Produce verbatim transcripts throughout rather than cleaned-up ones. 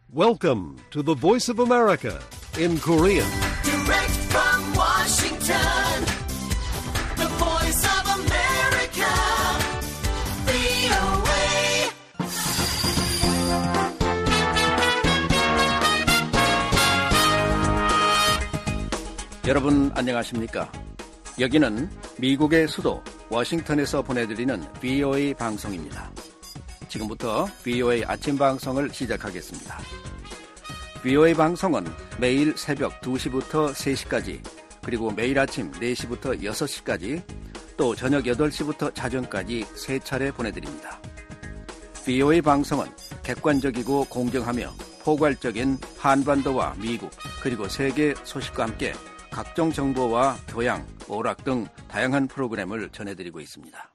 Welcome to the Voice of America in Korean. Direct from Washington, the Voice of America, 브이오에이. 여러분 안녕하십니까? 여기는 미국의 수도 워싱턴에서 보내드리는 브이오에이 방송입니다. 지금부터 브이오에이 아침 방송을 시작하겠습니다. 브이오에이 방송은 매일 새벽 두 시부터 세 시까지, 그리고 매일 아침 네 시부터 여섯 시까지, 또 저녁 여덟 시부터 자정까지 세 차례 보내드립니다. 브이오에이 방송은 객관적이고 공정하며 포괄적인 한반도와 미국, 그리고 세계 소식과 함께 각종 정보와 교양, 오락 등 다양한 프로그램을 전해드리고 있습니다.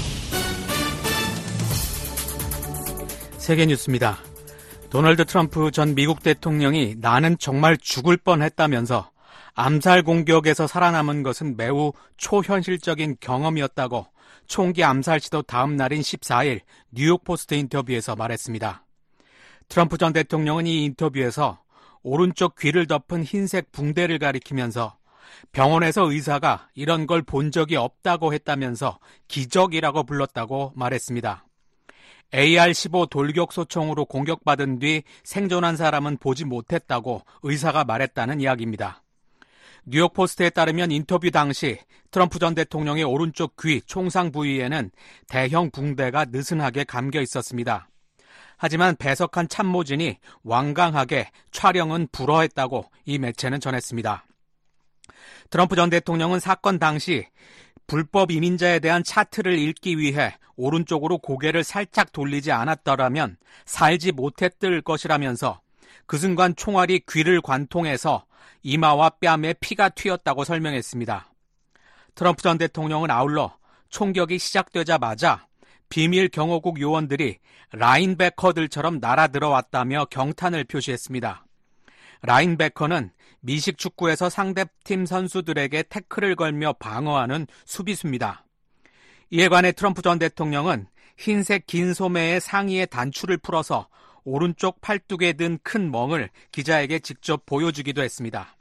세계 뉴스입니다. 도널드 트럼프 전 미국 대통령이 나는 정말 죽을 뻔했다면서 암살 공격에서 살아남은 것은 매우 초현실적인 경험이었다고 총기 암살 시도 다음 날인 십사 일 뉴욕 포스트 인터뷰에서 말했습니다. 트럼프 전 대통령은 이 인터뷰에서 오른쪽 귀를 덮은 흰색 붕대를 가리키면서 병원에서 의사가 이런 걸 본 적이 없다고 했다면서 기적이라고 불렀다고 말했습니다. 에이알 십오 돌격소총으로 공격받은 뒤 생존한 사람은 보지 못했다고 의사가 말했다는 이야기입니다. 뉴욕포스트에 따르면 인터뷰 당시 트럼프 전 대통령의 오른쪽 귀 총상 부위에는 대형 붕대가 느슨하게 감겨 있었습니다. 하지만 배석한 참모진이 완강하게 촬영은 불허했다고 이 매체는 전했습니다. 트럼프 전 대통령은 사건 당시 불법 이민자에 대한 차트를 읽기 위해 오른쪽으로 고개를 살짝 돌리지 않았더라면 살지 못했을 것이라면서 그 순간 총알이 귀를 관통해서 이마와 뺨에 피가 튀었다고 설명했습니다. 트럼프 전 대통령은 아울러 총격이 시작되자마자 비밀 경호국 요원들이 라인베커들처럼 날아들어왔다며 경탄을 표시했습니다. 라인베커는 미식 축구에서 상대팀 선수들에게 태클을 걸며 방어하는 수비수입니다. 이에 관해 트럼프 전 대통령은 흰색 긴 소매의 상의에 단추를 풀어서 오른쪽 팔뚝에 든 큰 멍을 기자에게 직접 보여주기도 했습니다.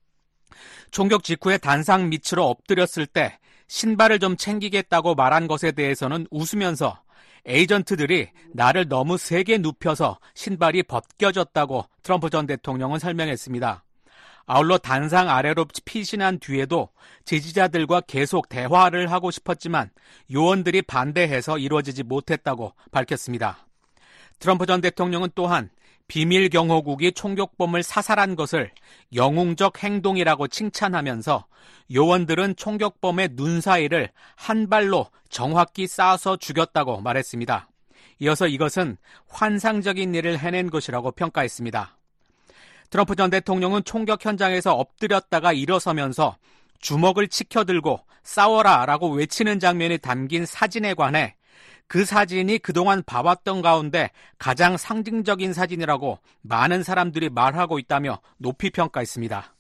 총격 직후에 단상 밑으로 엎드렸을 때 신발을 좀 챙기겠다고 말한 것에 대해서는 웃으면서 에이전트들이 나를 너무 세게 눕혀서 신발이 벗겨졌다고 트럼프 전 대통령은 설명했습니다. 아울러 단상 아래로 피신한 뒤에도 지지자들과 계속 대화를 하고 싶었지만 요원들이 반대해서 이루어지지 못했다고 밝혔습니다. 트럼프 전 대통령은 또한 비밀 경호국이 총격범을 사살한 것을 영웅적 행동이라고 칭찬하면서 요원들은 총격범의 눈 사이를 한 발로 정확히 쏴서 죽였다고 말했습니다. 이어서 이것은 환상적인 일을 해낸 것이라고 평가했습니다. 트럼프 전 대통령은 총격 현장에서 엎드렸다가 일어서면서 주먹을 치켜들고 싸워라 라고 외치는 장면이 담긴 사진에 관해 그 사진이 그동안 봐왔던 가운데 가장 상징적인 사진이라고 많은 사람들이 말하고 있다며 높이 평가했습니다.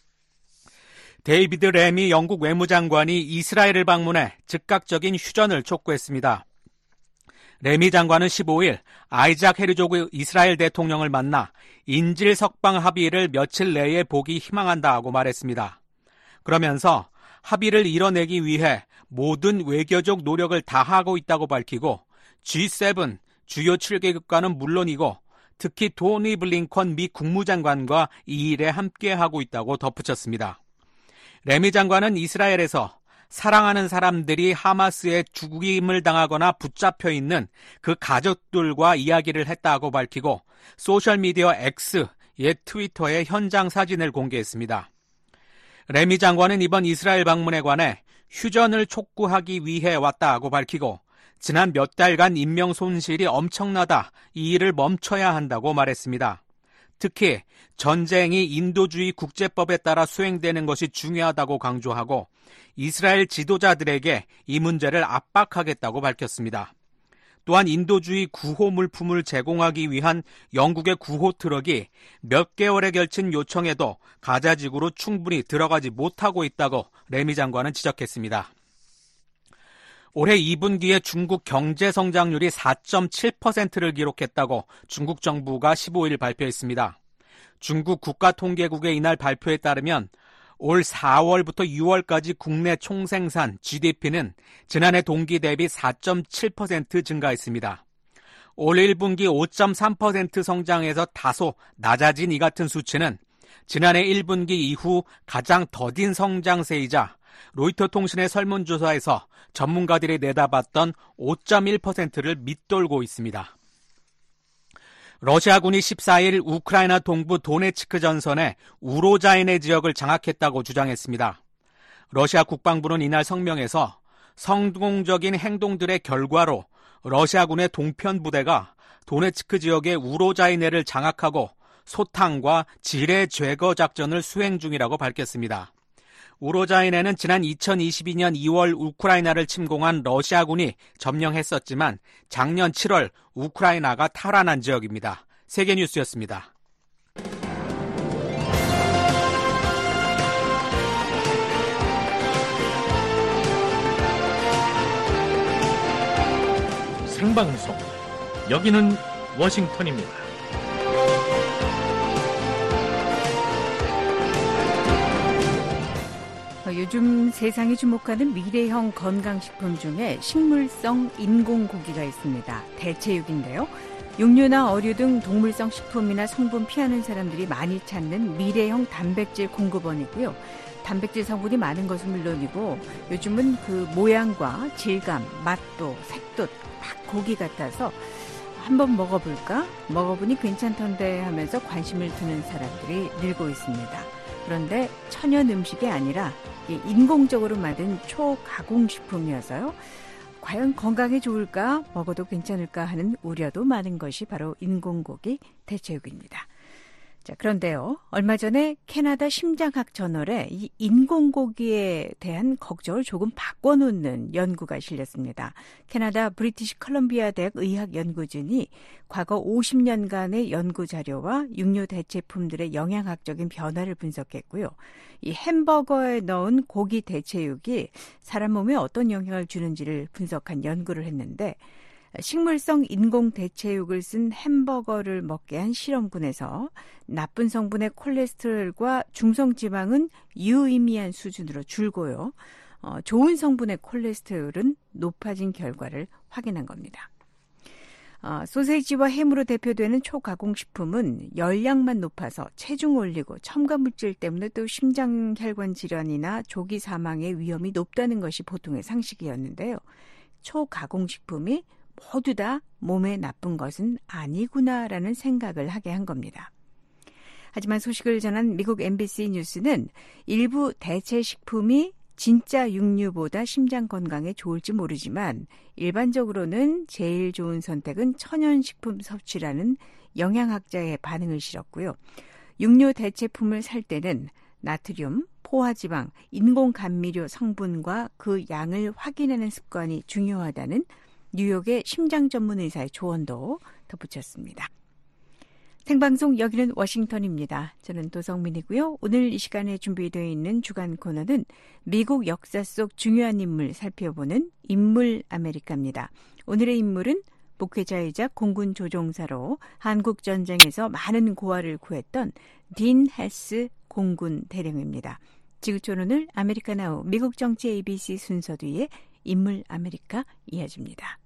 데이비드 래미 영국 외무장관이 이스라엘을 방문해 즉각적인 휴전을 촉구했습니다. 래미 장관은 십오 일 아이작 헤르조그 이스라엘 대통령을 만나 인질 석방 합의를 며칠 내에 보기 희망한다고 말했습니다. 그러면서 합의를 이뤄내기 위해 모든 외교적 노력을 다하고 있다고 밝히고 지 세븐 주요 칠 개국과는 물론이고 특히 토니 블링컨 미 국무장관과 이 일에 함께하고 있다고 덧붙였습니다. 래미 장관은 이스라엘에서 사랑하는 사람들이 하마스에 죽임을 당하거나 붙잡혀 있는 그 가족들과 이야기를 했다고 밝히고 소셜미디어 X, 옛 트위터에 현장 사진을 공개했습니다. 래미 장관은 이번 이스라엘 방문에 관해 휴전을 촉구하기 위해 왔다고 밝히고 지난 몇 달간 인명 손실이 엄청나다, 이 일을 멈춰야 한다고 말했습니다. 특히 전쟁이 인도주의 국제법에 따라 수행되는 것이 중요하다고 강조하고 이스라엘 지도자들에게 이 문제를 압박하겠다고 밝혔습니다. 또한 인도주의 구호 물품을 제공하기 위한 영국의 구호 트럭이 몇 개월에 걸친 요청에도 가자지구로 충분히 들어가지 못하고 있다고 래미 장관은 지적했습니다. 올해 이 분기에 중국 경제 성장률이 사 점 칠 퍼센트를 기록했다고 중국 정부가 십오 일 발표했습니다. 중국 국가통계국의 이날 발표에 따르면 올 사월부터 유월까지 국내 총생산 지디피는 지난해 동기 대비 사 점 칠 퍼센트 증가했습니다. 올 일 분기 오 점 삼 퍼센트 성장에서 다소 낮아진 이 같은 수치는 지난해 일 분기 이후 가장 더딘 성장세이자 로이터 통신의 설문조사에서 전문가들이 내다봤던 오 점 일 퍼센트를 밑돌고 있습니다. 러시아군이 십사 일 우크라이나 동부 도네츠크 전선의 우로자이네 지역을 장악했다고 주장했습니다. 러시아 국방부는 이날 성명에서 성공적인 행동들의 결과로 러시아군의 동편 부대가 도네츠크 지역의 우로자이네를 장악하고 소탕과 지뢰 제거 작전을 수행 중이라고 밝혔습니다. 우로자이네는 지난 이천이십이 년 이월 우크라이나를 침공한 러시아군이 점령했었지만 작년 칠월 우크라이나가 탈환한 지역입니다. 세계뉴스였습니다. 생방송, 여기는 워싱턴입니다. 요즘 세상이 주목하는 미래형 건강식품 중에 식물성 인공고기가 있습니다. 대체육인데요. 육류나 어류 등 동물성 식품이나 성분 피하는 사람들이 많이 찾는 미래형 단백질 공급원이고요. 단백질 성분이 많은 것은 물론이고 요즘은 그 모양과 질감, 맛도, 색도 딱 고기 같아서 한번 먹어볼까? 먹어보니 괜찮던데 하면서 관심을 두는 사람들이 늘고 있습니다. 그런데 천연 음식이 아니라 인공적으로 만든 초가공식품이어서요. 과연 건강에 좋을까? 먹어도 괜찮을까 하는 우려도 많은 것이 바로 인공고기 대체육입니다. 자, 그런데요. 얼마 전에 캐나다 심장학 저널에 이 인공고기에 대한 걱정을 조금 바꿔놓는 연구가 실렸습니다. 캐나다 브리티시 컬럼비아 대학 의학연구진이 과거 오십 년간의 연구 자료와 육류 대체품들의 영양학적인 변화를 분석했고요. 이 햄버거에 넣은 고기 대체육이 사람 몸에 어떤 영향을 주는지를 분석한 연구를 했는데 식물성 인공 대체육을 쓴 햄버거를 먹게 한 실험군에서 나쁜 성분의 콜레스테롤과 중성지방은 유의미한 수준으로 줄고요. 어, 좋은 성분의 콜레스테롤은 높아진 결과를 확인한 겁니다. 어, 소세지와 햄으로 대표되는 초가공식품은 열량만 높아서 체중 올리고 첨가물질 때문에 또 심장혈관 질환이나 조기 사망의 위험이 높다는 것이 보통의 상식이었는데요. 초가공식품이 모두 다 몸에 나쁜 것은 아니구나라는 생각을 하게 한 겁니다. 하지만 소식을 전한 미국 엠비씨 뉴스는 일부 대체 식품이 진짜 육류보다 심장 건강에 좋을지 모르지만 일반적으로는 제일 좋은 선택은 천연식품 섭취라는 영양학자의 반응을 실었고요. 육류 대체품을 살 때는 나트륨, 포화지방, 인공감미료 성분과 그 양을 확인하는 습관이 중요하다는 뉴욕의 심장 전문 의사의 조언도 덧붙였습니다. 생방송 여기는 워싱턴입니다. 저는 도성민이고요. 오늘 이 시간에 준비되어 있는 주간 코너는 미국 역사 속 중요한 인물 살펴보는 인물 아메리카입니다. 오늘의 인물은 목회자이자 공군 조종사로 한국 전쟁에서 많은 고아를 구했던 딘 헬스 공군 대령입니다. 지구촌 오늘 아메리카 나우 미국 정치 에이비씨 순서 뒤에 인물 아메리카 이어집니다.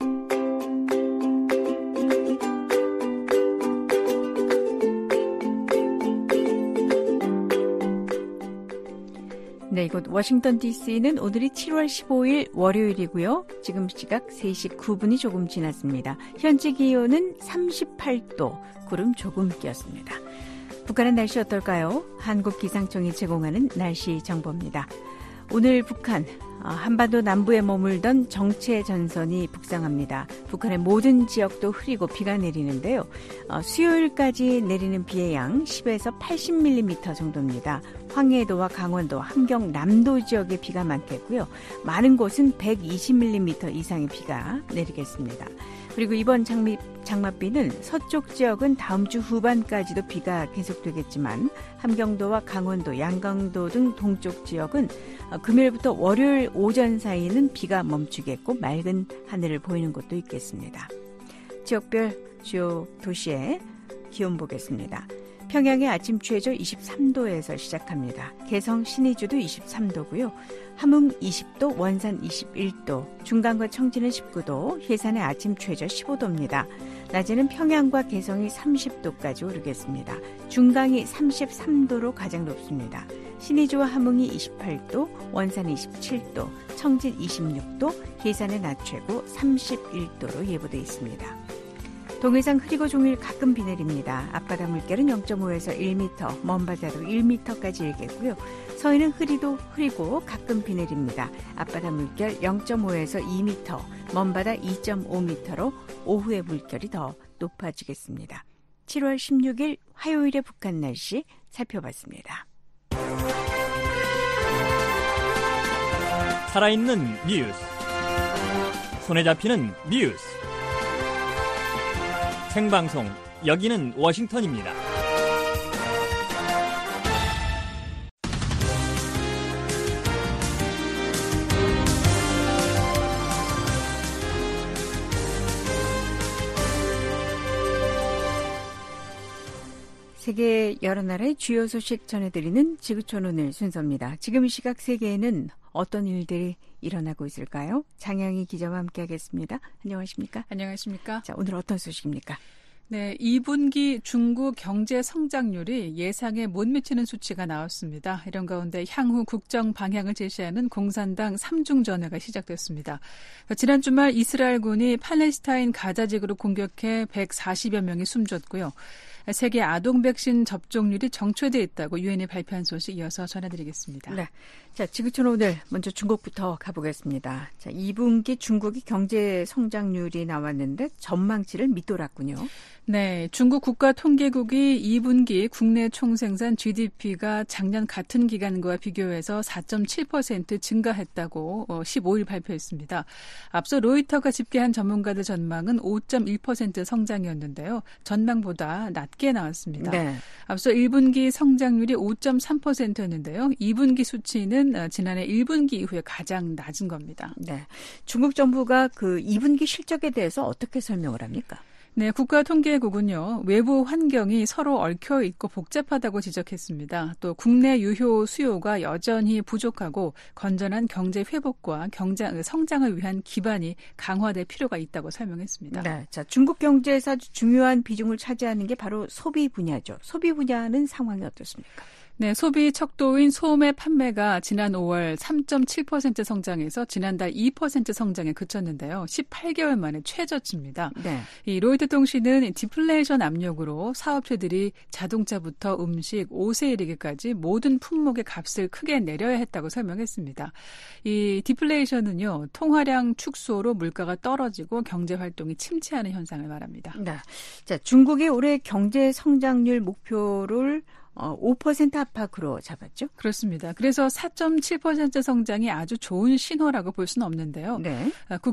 네, 이곳 워싱턴 디씨는 오늘이 칠월 십오일 월요일이고요. 지금 시각 세 시 구 분이 조금 지났습니다. 현재 기온은 삼십팔 도, 구름 조금 끼었습니다. 북한의 날씨 어떨까요? 한국기상청이 제공하는 날씨 정보입니다. 오늘 북한 한반도 남부에 머물던 정체 전선이 북상합니다. 북한의 모든 지역도 흐리고 비가 내리는데요. 수요일까지 내리는 비의 양 십에서 팔십 밀리미터 정도입니다. 황해도와 강원도, 함경, 남도 지역에 비가 많겠고요. 많은 곳은 백이십 밀리미터 이상의 비가 내리겠습니다. 그리고 이번 장미, 장맛비는 서쪽 지역은 다음 주 후반까지도 비가 계속되겠지만 함경도와 강원도, 양강도 등 동쪽 지역은 금요일부터 월요일 오전 사이는 비가 멈추겠고 맑은 하늘을 보이는 곳도 있겠습니다. 지역별 주요 도시의 기온 보겠습니다. 평양의 아침 최저 이십삼 도에서 시작합니다. 개성 신의주도 이십삼 도고요. 함흥 이십 도, 원산 이십일 도, 중간과 청진은 십구 도, 해산의 아침 최저 십오 도입니다. 낮에는 평양과 개성이 삼십 도까지 오르겠습니다. 중강이 삼십삼 도로 가장 높습니다. 신의주와 함흥이 이십팔 도, 원산이 이십칠 도, 청진 이십육 도, 해산의 낮 최고 삼십일 도로 예보되어 있습니다. 동해상 흐리고 종일 가끔 비 내립니다. 앞바다 물결은 영 점 오에서 일 미터, 먼바다도 일 미터까지 일겠고요. 서해는 흐리도 흐리고 가끔 비 내립니다. 앞바다 물결 영 점 오에서 이 미터, 먼바다 이 점 오 미터로 오후에 물결이 더 높아지겠습니다. 칠월 십육일 화요일의 북한 날씨 살펴봤습니다. 살아있는 뉴스, 손에 잡히는 뉴스, 생방송, 여기는 워싱턴입니다. 세계 여러 나라의 주요 소식 전해드리는 지구촌 오늘 순서입니다. 지금 이 시각 세계에는 어떤 일들이 일어나고 있을까요? 장영희 기자와 함께하겠습니다. 안녕하십니까? 안녕하십니까? 자, 오늘 어떤 소식입니까? 네, 이 분기 중국 경제 성장률이 예상에 못 미치는 수치가 나왔습니다. 이런 가운데 향후 국정 방향을 제시하는 공산당 삼중전회가 시작됐습니다. 지난 주말 이스라엘군이 팔레스타인 가자 지구를 공격해 백사십여 명이 숨졌고요. 세계 아동 백신 접종률이 정체돼 있다고 유엔이 발표한 소식 이어서 전해드리겠습니다. 네, 자 지구촌 오늘 먼저 중국부터 가보겠습니다. 자, 이 분기 중국이 경제 성장률이 나왔는데 전망치를 밑돌았군요. 네, 중국 국가통계국이 이 분기 국내 총생산 지디피가 작년 같은 기간과 비교해서 사 점 칠 퍼센트 증가했다고 십오일 발표했습니다. 앞서 로이터가 집계한 전문가들 전망은 오 점 일 퍼센트 성장이었는데요. 전망보다 낮게 나왔습니다. 네. 앞서 일 분기 성장률이 오 점 삼 퍼센트였는데요. 이 분기 수치는 지난해 일 분기 이후에 가장 낮은 겁니다. 네, 중국 정부가 그 이 분기 실적에 대해서 어떻게 설명을 합니까? 네, 국가통계국은요, 외부 환경이 서로 얽혀 있고 복잡하다고 지적했습니다. 또 국내 유효 수요가 여전히 부족하고 건전한 경제 회복과 경제 성장을 위한 기반이 강화될 필요가 있다고 설명했습니다. 네, 자 중국 경제에서 아주 중요한 비중을 차지하는 게 바로 소비 분야죠. 소비 분야는 상황이 어떻습니까? 네, 소비 척도인 소매 판매가 지난 오월 삼 점 칠 퍼센트 성장해서 지난달 이 퍼센트 성장에 그쳤는데요. 십팔 개월 만에 최저치입니다. 네. 이 로이터 통신은 디플레이션 압력으로 사업체들이 자동차부터 음식, 옷에 이르기까지 모든 품목의 값을 크게 내려야 했다고 설명했습니다. 이 디플레이션은요, 통화량 축소로 물가가 떨어지고 경제 활동이 침체하는 현상을 말합니다. 네. 자, 중국이 올해 경제 성장률 목표를 어, 오 퍼센트 안팎으로 잡았죠? 그렇습니다. 그래서 사 점 칠 퍼센트 성장이 아주 좋은 신호라고 볼 수는 없는데요. 네.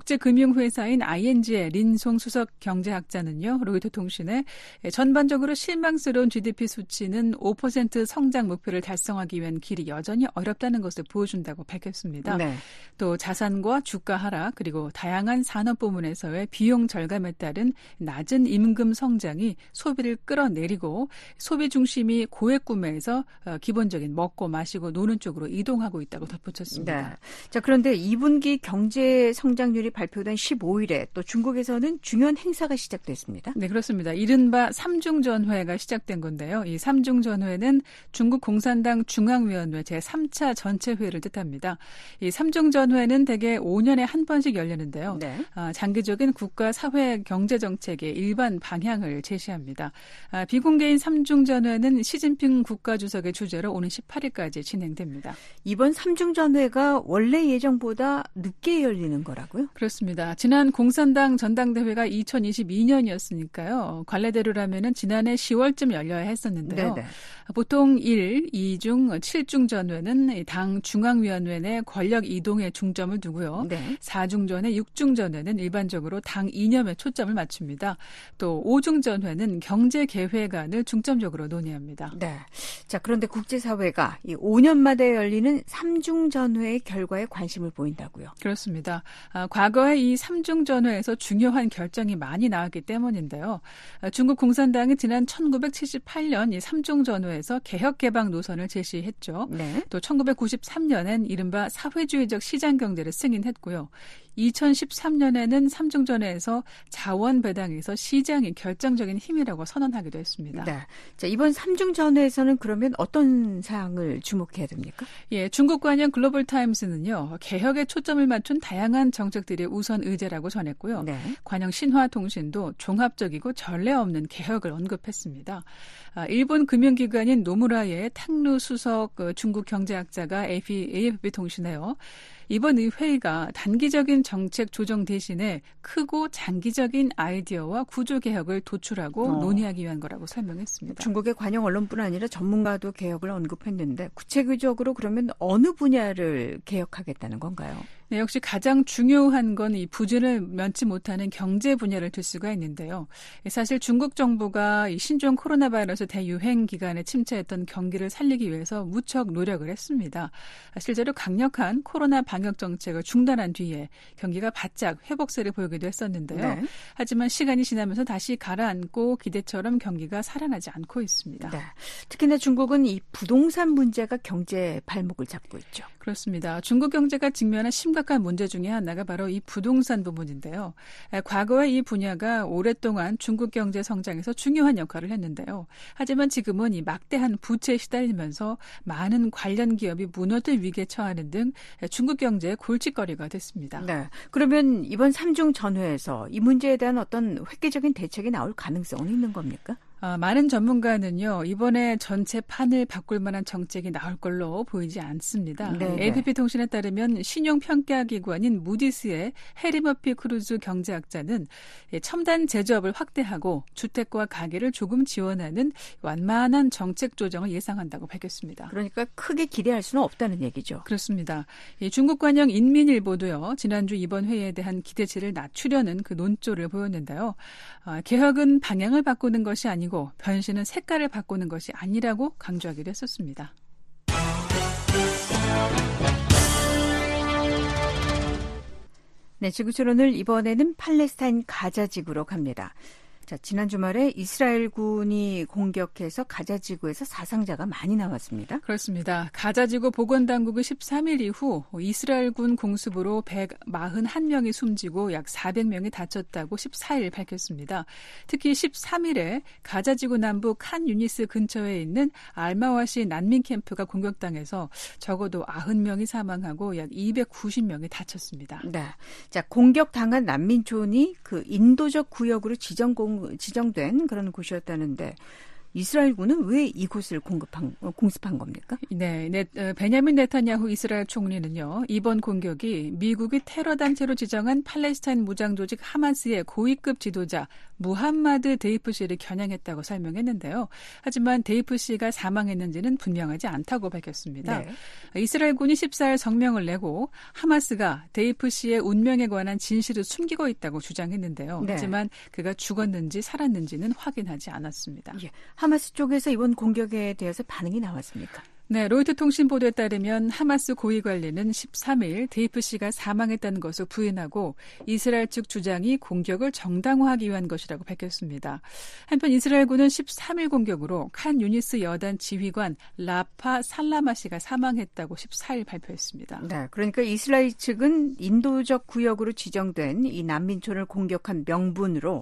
국제금융회사인 아이엔지의 린송 수석 경제학자는요, 로이터 통신에 전반적으로 실망스러운 지디피 수치는 오 퍼센트 성장 목표를 달성하기 위한 길이 여전히 어렵다는 것을 보여준다고 밝혔습니다. 네. 또 자산과 주가 하락 그리고 다양한 산업 부문에서의 비용 절감에 따른 낮은 임금 성장이 소비를 끌어내리고 소비 중심이 고액 구매에서 기본적인 먹고 마시고 노는 쪽으로 이동하고 있다고 덧붙였습니다. 네. 자, 그런데 이 분기 경제 성장률이 발표된 십오일에 또 중국에서는 중요한 행사가 시작됐습니다. 네, 그렇습니다. 이른바 삼중전회가 시작된 건데요. 이 삼중전회는 중국 공산당 중앙위원회 제삼 차 전체회를 뜻합니다. 이 삼중전회는 대개 오 년에 한 번씩 열리는데요. 네. 아, 장기적인 국가 사회 경제 정책의 일반 방향을 제시합니다. 아, 비공개인 삼중전회는 시진핑 시진핑 국가주석의 주재로 오는 십팔 일까지 진행됩니다. 이번 삼중전회가 원래 예정보다 늦게 열리는 거라고요? 그렇습니다. 지난 공산당 전당대회가 이천이십이 년이었으니까요. 관례대로라면 지난해 시월쯤 열려야 했었는데요. 네네. 보통 일, 이 중, 칠 중 전회는 당 중앙위원회 내 권력 이동에 중점을 두고요. 네. 사 중 전회, 육 중 전회는 일반적으로 당 이념에 초점을 맞춥니다. 또 오 중 전회는 경제 개회관을 중점적으로 논의합니다. 네. 자, 그런데 국제사회가 이 오 년마다 열리는 삼중 전회의 결과에 관심을 보인다고요? 그렇습니다. 아, 과거에 이 삼중 전회에서 중요한 결정이 많이 나왔기 때문인데요. 아, 중국 공산당이 지난 천구백칠십팔 년 이 삼중 전회에서 개혁 개방 노선을 제시했죠. 네. 또 천구백구십삼 년엔 이른바 사회주의적 시장 경제를 승인했고요. 이천십삼 년에는 삼중전회에서 자원 배당에서 시장이 결정적인 힘이라고 선언하기도 했습니다. 네. 자, 이번 삼중전회에서는 그러면 어떤 사항을 주목해야 됩니까? 예, 중국 관영 글로벌 타임스는요, 개혁에 초점을 맞춘 다양한 정책들이 우선 의제라고 전했고요. 네. 관영 신화통신도 종합적이고 전례 없는 개혁을 언급했습니다. 아, 일본 금융기관인 노무라의 탕루 수석 중국 경제학자가 에이에프피 통신에요. 이번 이 회의가 단기적인 정책 조정 대신에 크고 장기적인 아이디어와 구조 개혁을 도출하고 어. 논의하기 위한 거라고 설명했습니다. 중국의 관영 언론뿐 아니라 전문가도 개혁을 언급했는데 구체적으로 그러면 어느 분야를 개혁하겠다는 건가요? 네, 역시 가장 중요한 건 이 부진을 면치 못하는 경제 분야를 들 수가 있는데요. 사실 중국 정부가 이 신종 코로나 바이러스 대유행 기간에 침체했던 경기를 살리기 위해서 무척 노력을 했습니다. 실제로 강력한 코로나 방역 정책을 중단한 뒤에 경기가 바짝 회복세를 보이기도 했었는데요. 네. 하지만 시간이 지나면서 다시 가라앉고 기대처럼 경기가 살아나지 않고 있습니다. 네. 특히나 중국은 이 부동산 문제가 경제 발목을 잡고 있죠. 그렇습니다. 중국 경제가 직면한 심각한 문제 중에 하나가 바로 이 부동산 부분인데요. 과거에 이 분야가 오랫동안 중국 경제 성장에서 중요한 역할을 했는데요. 하지만 지금은 이 막대한 부채에 시달리면서 많은 관련 기업이 무너질 위기에 처하는 등 중국 경제의 골칫거리가 됐습니다. 네. 그러면 이번 삼중 전회에서 이 문제에 대한 어떤 획기적인 대책이 나올 가능성은 있는 겁니까? 아, 많은 전문가는요, 이번에 전체 판을 바꿀 만한 정책이 나올 걸로 보이지 않습니다. 네네. 에이피피 통신에 따르면 신용평가기관인 무디스의 해리 머피 크루즈 경제학자는 첨단 제조업을 확대하고 주택과 가게를 조금 지원하는 완만한 정책 조정을 예상한다고 밝혔습니다. 그러니까 크게 기대할 수는 없다는 얘기죠. 그렇습니다. 중국 관영 인민일보도요, 지난주 이번 회의에 대한 기대치를 낮추려는 그 논조를 보였는데요. 아, 개혁은 방향을 바꾸는 것이 아니고 변신은 색깔을 바꾸는 것이 아니라고 강조하기도 했었습니다. 네, 지구촌오늘 이번에는 팔레스타인 가자 지구로 갑니다. 자, 지난 주말에 이스라엘군이 공격해서 가자 지구에서 사상자가 많이 나왔습니다. 그렇습니다. 가자 지구 보건당국은 십삼 일 이후 이스라엘군 공습으로 백사십일 명이 숨지고 약 사백 명이 다쳤다고 십사 일 밝혔습니다. 특히 십삼 일에 가자 지구 남부 칸 유니스 근처에 있는 알마와시 난민 캠프가 공격당해서 적어도 구십 명이 사망하고 약 이백구십 명이 다쳤습니다. 네. 자, 공격당한 난민촌이 그 인도적 구역으로 지정 공 지정된 그런 곳이었다는데 이스라엘군은 왜 이곳을 공급한, 공습한 겁니까? 네, 네, 베냐민 네타냐후 이스라엘 총리는요, 이번 공격이 미국이 테러 단체로 지정한 팔레스타인 무장 조직 하마스의 고위급 지도자 무함마드 데이프 씨를 겨냥했다고 설명했는데요. 하지만 데이프 씨가 사망했는지는 분명하지 않다고 밝혔습니다. 네. 이스라엘군이 십사 일 성명을 내고 하마스가 데이프 씨의 운명에 관한 진실을 숨기고 있다고 주장했는데요. 네. 하지만 그가 죽었는지 살았는지는 확인하지 않았습니다. 예. 하마스 쪽에서 이번 공격에 대해서 반응이 나왔습니까? 네, 로이터 통신 보도에 따르면 하마스 고위 관리는 십삼 일 데이프 씨가 사망했다는 것을 부인하고 이스라엘 측 주장이 공격을 정당화하기 위한 것이라고 밝혔습니다. 한편 이스라엘군은 십삼 일 공격으로 칸 유니스 여단 지휘관 라파 살라마 씨가 사망했다고 십사 일 발표했습니다. 네, 그러니까 이스라엘 측은 인도적 구역으로 지정된 이 난민촌을 공격한 명분으로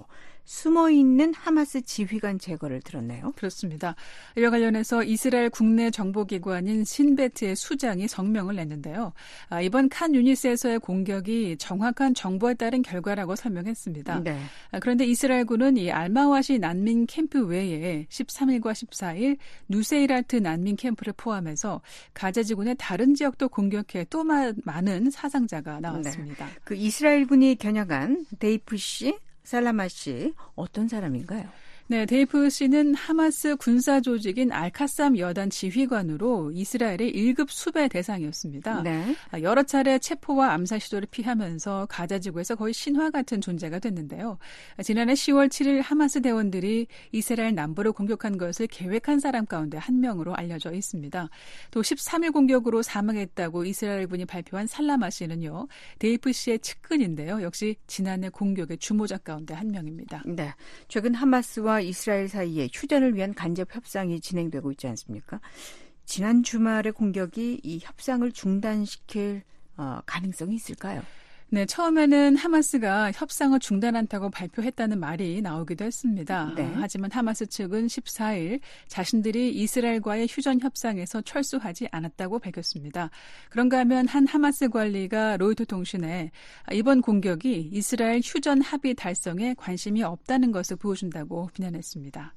숨어있는 하마스 지휘관 제거를 들었네요. 그렇습니다. 이와 관련해서 이스라엘 국내 정보기관인 신베트의 수장이 성명을 냈는데요. 아, 이번 칸 유니스에서의 공격이 정확한 정보에 따른 결과라고 설명했습니다. 네. 아, 그런데 이스라엘군은 이 알마와시 난민 캠프 외에 십삼 일과 십사 일 누세이라트 난민 캠프를 포함해서 가자지구의 다른 지역도 공격해 또 마, 많은 사상자가 나왔습니다. 네. 그 이스라엘군이 겨냥한 데이프 씨, 살라마 씨 어떤 사람인가요? 네, 데이프 씨는 하마스 군사 조직인 알카삼 여단 지휘관으로 이스라엘의 일 급 수배 대상이었습니다. 네. 여러 차례 체포와 암살 시도를 피하면서 가자지구에서 거의 신화 같은 존재가 됐는데요. 지난해 시월 칠일 하마스 대원들이 이스라엘 남부를 공격한 것을 계획한 사람 가운데 한 명으로 알려져 있습니다. 또 십삼 일 공격으로 사망했다고 이스라엘군이 발표한 살라마 씨는요, 데이프 씨의 측근인데요. 역시 지난해 공격의 주모자 가운데 한 명입니다. 네, 최근 하마스와 이스라엘 사이에 휴전을 위한 간접 협상이 진행되고 있지 않습니까? 지난 주말의 공격이 이 협상을 중단시킬 어, 가능성이 있을까요? 네, 처음에는 하마스가 협상을 중단한다고 발표했다는 말이 나오기도 했습니다. 네. 하지만 하마스 측은 십사 일 자신들이 이스라엘과의 휴전 협상에서 철수하지 않았다고 밝혔습니다. 그런가 하면 한 하마스 관리가 로이터 통신에 이번 공격이 이스라엘 휴전 합의 달성에 관심이 없다는 것을 보여준다고 비난했습니다.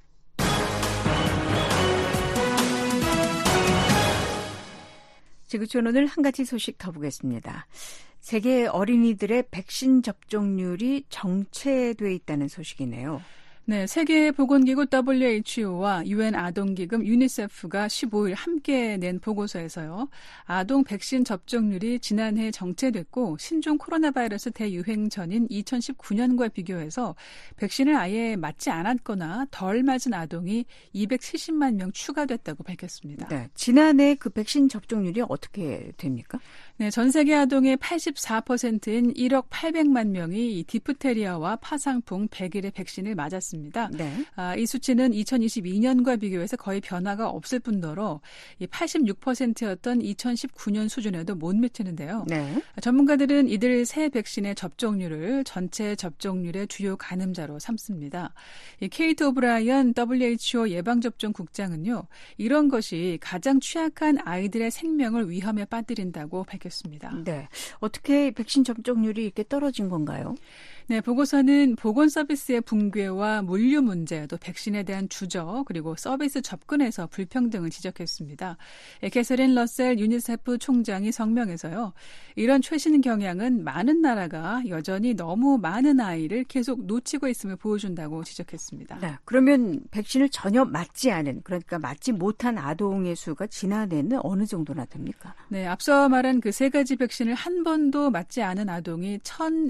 지구촌 오늘 한 가지 소식 더 보겠습니다. 세계 어린이들의 백신 접종률이 정체돼 있다는 소식이네요. 네, 세계보건기구 더블유에이치오와 유엔 아동기금 유니세프가 십오 일 함께 낸 보고서에서요. 아동 백신 접종률이 지난해 정체됐고 신종 코로나 바이러스 대유행 전인 이천십구 년과 비교해서 백신을 아예 맞지 않았거나 덜 맞은 아동이 이백칠십만 명 추가됐다고 밝혔습니다. 네, 지난해 그 백신 접종률이 어떻게 됩니까? 네, 전 세계 아동의 팔십사 퍼센트인 일억 팔백만 명이 디프테리아와 파상풍 백 일의 백신을 맞았습니다. 네. 아, 이 수치는 이천이십이 년과 비교해서 거의 변화가 없을 뿐더러 팔십육 퍼센트였던 이천십구 년 수준에도 못 미치는데요. 네. 전문가들은 이들 새 백신의 접종률을 전체 접종률의 주요 가늠자로 삼습니다. 케이트 오브라이언 더블유에이치오 예방접종국장은요. 이런 것이 가장 취약한 아이들의 생명을 위험에 빠뜨린다고 밝혔습니다. 네. 어떻게 백신 접종률이 이렇게 떨어진 건가요? 네, 보고서는 보건 서비스의 붕괴와 물류 문제, 또 백신에 대한 주저, 그리고 서비스 접근에서 불평등을 지적했습니다. 캐서린 러셀 유니세프 총장이 성명에서요. 이런 최신 경향은 많은 나라가 여전히 너무 많은 아이를 계속 놓치고 있음을 보여준다고 지적했습니다. 네, 그러면 백신을 전혀 맞지 않은, 그러니까 맞지 못한 아동의 수가 지난해는 어느 정도나 됩니까? 네, 앞서 말한 그 세 가지 백신을 한 번도 맞지 않은 아동이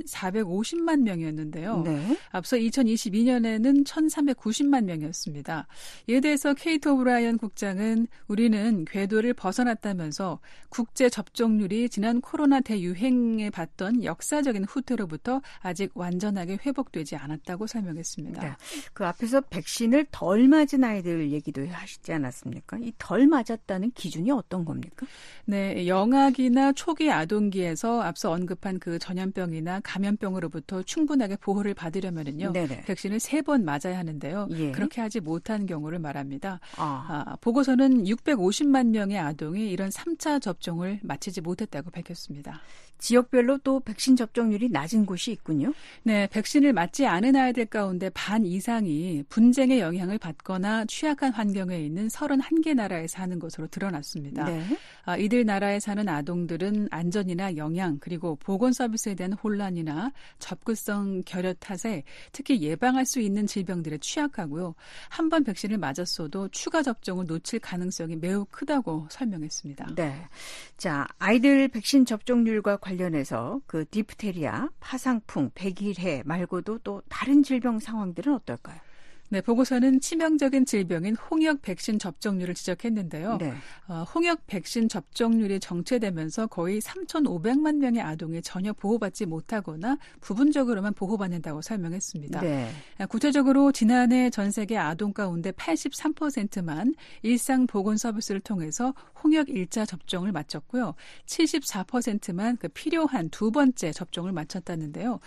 천사백오십만 명이었는데요. 네. 앞서 이천이십이 년에는 천삼백구십만 명이었습니다. 이에 대해서 케이트 오브라이언 국장은 우리는 궤도를 벗어났다면서 국제 접종률이 지난 코로나 대유행에 봤던 역사적인 후퇴로부터 아직 완전하게 회복되지 않았다고 설명했습니다. 네. 그 앞에서 백신을 덜 맞은 아이들 얘기도 하시지 않았습니까? 이 덜 맞았다는 기준이 어떤 겁니까? 네, 영아기나 초기 아동기에서 앞서 언급한 그 전염병이나 감염병으로부터 충분하게 보호를 받으려면은요, 네네. 백신을 세 번 맞아야 하는데요. 예. 그렇게 하지 못한 경우를 말합니다. 아. 아, 보고서는 육백오십만 명의 아동이 이런 삼 차 접종을 마치지 못했다고 밝혔습니다. 지역별로 또 백신 접종률이 낮은 곳이 있군요. 네, 백신을 맞지 않은 아이들 가운데 반 이상이 분쟁의 영향을 받거나 취약한 환경에 있는 서른한 개 나라에 사는 것으로 드러났습니다. 네. 아, 이들 나라에 사는 아동들은 안전이나 영양 그리고 보건 서비스에 대한 혼란이나 접근성 결여 탓에 특히 예방할 수 있는 질병들에 취약하고요. 한 번 백신을 맞았어도 추가 접종을 놓칠 가능성이 매우 크다고 설명했습니다. 네. 자, 아이들 백신 접종률과 관련해서 그 디프테리아, 파상풍, 백일해 말고도 또 다른 질병 상황들은 어떨까요? 네, 보고서는 치명적인 질병인 홍역 백신 접종률을 지적했는데요. 네. 어, 홍역 백신 접종률이 정체되면서 거의 삼천오백만 명의 아동이 전혀 보호받지 못하거나 부분적으로만 보호받는다고 설명했습니다. 네. 구체적으로 지난해 전 세계 아동 가운데 팔십삼 퍼센트만 일상 보건 서비스를 통해서 홍역 일 차 접종을 마쳤고요. 칠십사 퍼센트만 그 필요한 두 번째 접종을 마쳤다는데요.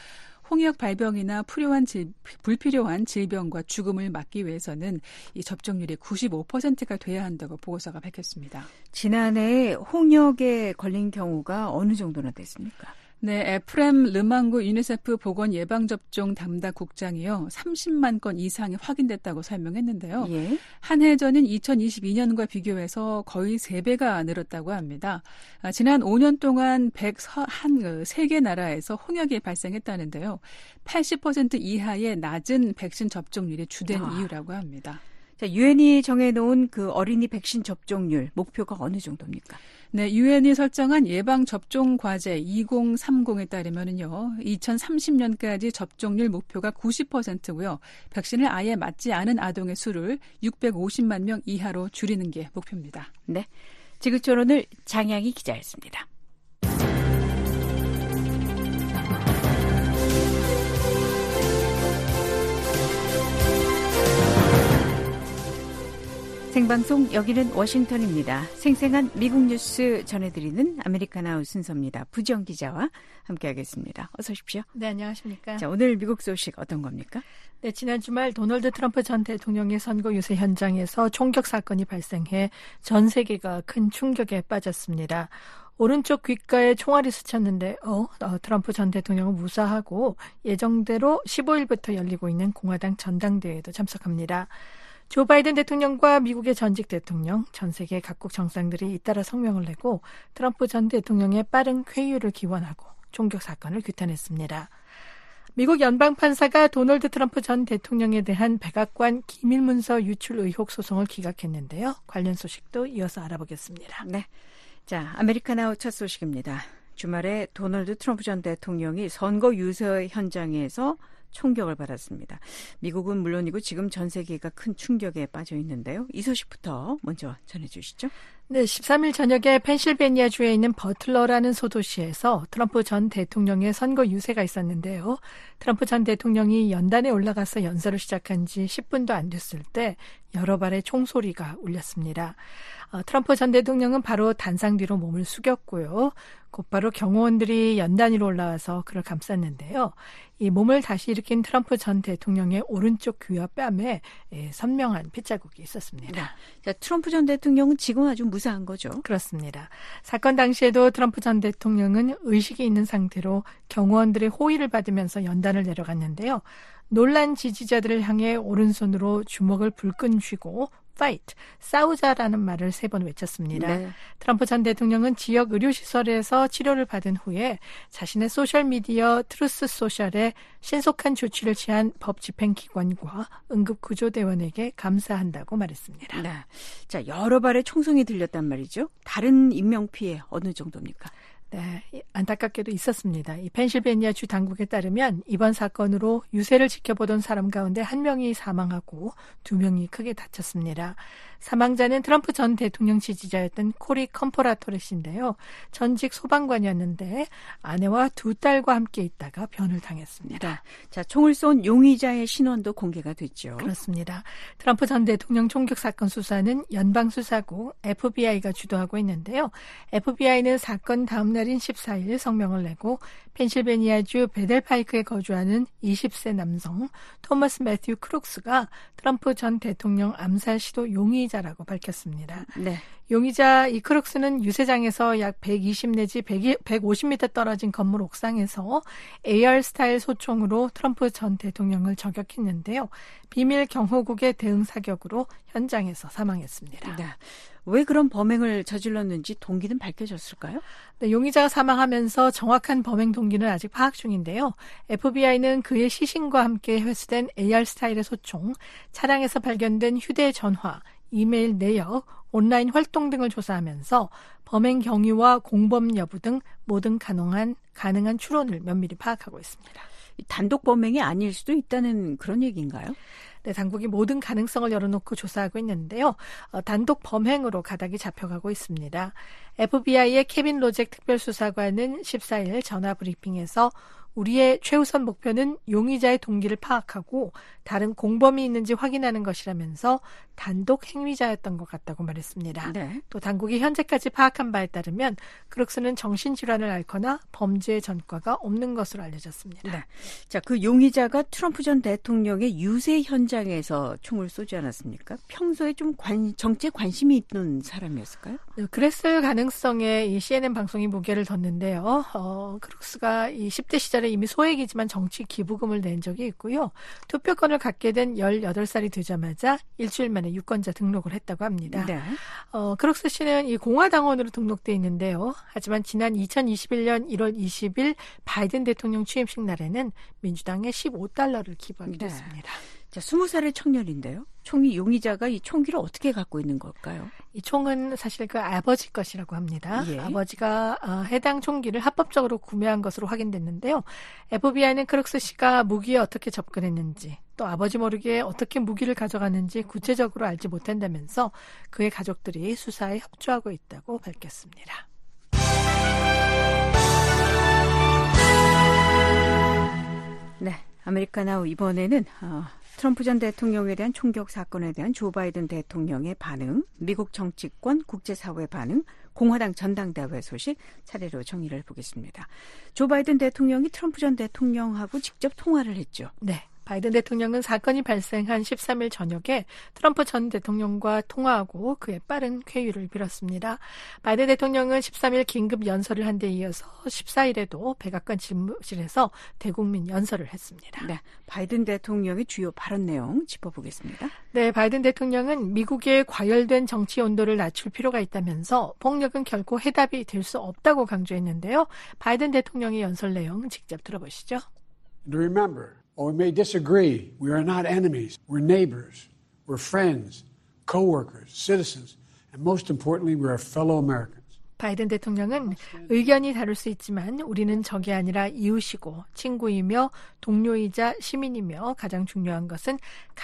홍역 발병이나 불필요한, 질, 불필요한 질병과 죽음을 막기 위해서는 이 접종률이 구십오 퍼센트가 돼야 한다고 보고서가 밝혔습니다. 지난해 홍역에 걸린 경우가 어느 정도나 됐습니까? 네, 에프렘 르망구 유니세프 보건예방접종 담당 국장이요. 삼십만 건 이상이 확인됐다고 설명했는데요. 예. 한 해 전인 이천이십이 년과 비교해서 거의 세 배가 늘었다고 합니다. 아, 지난 오 년 동안 백삼 개 나라에서 홍역이 발생했다는데요. 팔십 퍼센트 이하의 낮은 백신 접종률이 주된 아. 이유라고 합니다. 자, 유엔이 정해놓은 그 어린이 백신 접종률 목표가 어느 정도입니까? 네, 유엔이 설정한 예방접종 과제 이공삼공에 따르면은요, 이천삼십 년까지 접종률 목표가 구십 퍼센트고요. 백신을 아예 맞지 않은 아동의 수를 육백오십만 명 이하로 줄이는 게 목표입니다. 네, 지구촌 오늘 장양희 기자였습니다. 생방송 여기는 워싱턴입니다. 생생한 미국 뉴스 전해드리는 아메리카나우 순서입니다. 부지영 기자와 함께하겠습니다. 어서 오십시오. 네, 안녕하십니까. 자, 오늘 미국 소식 어떤 겁니까? 네, 지난 주말 도널드 트럼프 전 대통령의 선거 유세 현장에서 총격 사건이 발생해 전 세계가 큰 충격에 빠졌습니다. 오른쪽 귓가에 총알이 스쳤는데 어, 어, 트럼프 전 대통령은 무사하고 예정대로 십오 일부터 열리고 있는 공화당 전당대회에도 참석합니다. 조 바이든 대통령과 미국의 전직 대통령, 전 세계 각국 정상들이 잇따라 성명을 내고 트럼프 전 대통령의 빠른 쾌유를 기원하고 총격 사건을 규탄했습니다. 미국 연방판사가 도널드 트럼프 전 대통령에 대한 백악관 기밀문서 유출 의혹 소송을 기각했는데요. 관련 소식도 이어서 알아보겠습니다. 네, 자, 아메리카나우 첫 소식입니다. 주말에 도널드 트럼프 전 대통령이 선거 유세 현장에서 총격을 받았습니다. 미국은 물론이고 지금 전 세계가 큰 충격에 빠져 있는데요. 이 소식부터 먼저 전해주시죠. 네, 십삼 일 저녁에 펜실베니아주에 있는 버틀러라는 소도시에서 트럼프 전 대통령의 선거 유세가 있었는데요. 트럼프 전 대통령이 연단에 올라가서 연설을 시작한 지 십 분도 안 됐을 때 여러 발의 총소리가 울렸습니다. 어, 트럼프 전 대통령은 바로 단상 뒤로 몸을 숙였고요. 곧바로 경호원들이 연단 위로 올라와서 그를 감쌌는데요. 이 몸을 다시 일으킨 트럼프 전 대통령의 오른쪽 귀와 뺨에 예, 선명한 핏자국이 있었습니다. 네. 자, 트럼프 전 대통령은 지금 아주 무사한 거죠? 그렇습니다. 사건 당시에도 트럼프 전 대통령은 의식이 있는 상태로 경호원들의 호의를 받으면서 연단을 내려갔는데요. 놀란 지지자들을 향해 오른손으로 주먹을 불끈 쥐고 fight, 싸우자라는 말을 세 번 외쳤습니다. 네. 트럼프 전 대통령은 지역 의료시설에서 치료를 받은 후에 자신의 소셜미디어 트루스 소셜에 신속한 조치를 취한 법집행기관과 응급구조대원에게 감사한다고 말했습니다. 네. 자, 여러 발의 총성이 들렸단 말이죠. 다른 인명피해 어느 정도입니까? 네, 안타깝게도 있었습니다. 이 펜실베니아 주 당국에 따르면 이번 사건으로 유세를 지켜보던 사람 가운데 한 명이 사망하고 두 명이 크게 다쳤습니다. 사망자는 트럼프 전 대통령 지지자였던 코리 컴포라토레시인데요. 전직 소방관이었는데 아내와 두 딸과 함께 있다가 변을 당했습니다. 네. 자, 총을 쏜 용의자의 신원도 공개가 됐죠. 그렇습니다. 트럼프 전 대통령 총격 사건 수사는 연방수사국 에프비아이가 주도하고 있는데요. 에프비아이는 사건 다음 날인 십사 일 성명을 내고 펜실베니아주 베델파이크에 거주하는 이십 세 남성 토머스 매튜 크룩스가 트럼프 전 대통령 암살 시도 용의자라고 밝혔습니다. 네. 용의자 이 크룩스는 유세장에서 약 백이십 내지 백오십 미터 떨어진 건물 옥상에서 에이알 스타일 소총으로 트럼프 전 대통령을 저격했는데요. 비밀 경호국의 대응 사격으로 현장에서 사망했습니다. 네. 왜 그런 범행을 저질렀는지 동기는 밝혀졌을까요? 네, 용의자가 사망하면서 정확한 범행 동기는 아직 파악 중인데요. 에프비아이는 그의 시신과 함께 회수된 에이알 스타일의 소총, 차량에서 발견된 휴대전화, 이메일 내역, 온라인 활동 등을 조사하면서 범행 경위와 공범 여부 등 모든 가능한, 가능한 추론을 면밀히 파악하고 있습니다. 단독 범행이 아닐 수도 있다는 그런 얘기인가요? 네, 당국이 모든 가능성을 열어놓고 조사하고 있는데요. 어, 단독 범행으로 가닥이 잡혀가고 있습니다. 에프비아이의 케빈 로잭 특별수사관은 십사 일 전화 브리핑에서 우리의 최우선 목표는 용의자의 동기를 파악하고 다른 공범이 있는지 확인하는 것이라면서 단독 행위자였던 것 같다고 말했습니다. 네. 또 당국이 현재까지 파악한 바에 따르면 크룩스는 정신질환을 앓거나 범죄의 전과가 없는 것으로 알려졌습니다. 네. 자, 그 용의자가 트럼프 전 대통령의 유세 현장에서 총을 쏘지 않았습니까? 평소에 좀 관, 정치에 관심이 있는 사람이었을까요? 네, 그랬을 가능성에 이 씨엔엔 방송이 무게를 뒀는데요. 어, 크룩스가 이 십 대 시절에 이미 소액이지만 정치 기부금을 낸 적이 있고요. 투표권을 갖게 된 열여덟 살이 되자마자 일주일 만에 유권자 등록을 했다고 합니다. 네. 어, 크룩스 씨는 이 공화당원으로 등록돼 있는데요. 하지만 지난 이천이십일 년 일월 이십일 바이든 대통령 취임식 날에는 민주당에 십오 달러를 기부하기도 네. 했습니다. 자, 스무 살의 청년인데요. 총이 용의자가 이 총기를 어떻게 갖고 있는 걸까요? 이 총은 사실 그 아버지 것이라고 합니다. 예. 아버지가 어, 해당 총기를 합법적으로 구매한 것으로 확인됐는데요. 에프비아이는 크룩스 씨가 무기에 어떻게 접근했는지 또 아버지 모르게 어떻게 무기를 가져갔는지 구체적으로 알지 못한다면서 그의 가족들이 수사에 협조하고 있다고 밝혔습니다. 네, 아메리카나우 이번에는 어, 트럼프 전 대통령에 대한 총격 사건에 대한 조 바이든 대통령의 반응, 미국 정치권, 국제사회 반응, 공화당 전당대회 소식 차례로 정리를 해보겠습니다. 조 바이든 대통령이 트럼프 전 대통령하고 직접 통화를 했죠. 네. 바이든 대통령은 사건이 발생한 십삼 일 저녁에 트럼프 전 대통령과 통화하고 그의 빠른 쾌유를 빌었습니다. 바이든 대통령은 십삼 일 긴급 연설을 한 데 이어서 십사 일에도 백악관 집무실에서 대국민 연설을 했습니다. 네, 바이든 대통령의 주요 발언 내용 짚어보겠습니다. 네, 바이든 대통령은 미국의 과열된 정치 온도를 낮출 필요가 있다면서 폭력은 결코 해답이 될 수 없다고 강조했는데요. 바이든 대통령의 연설 내용 직접 들어보시죠. Remember, while we may disagree, we are not enemies. We're neighbors. We're friends, co-workers, citizens, and most importantly, we're fellow Americans. 바이든 대통령은 의견이 다를 수 있지만 우리는 적이 아니라 이웃이고 친구이며 동료이자 시민이며 가장 중요한 것은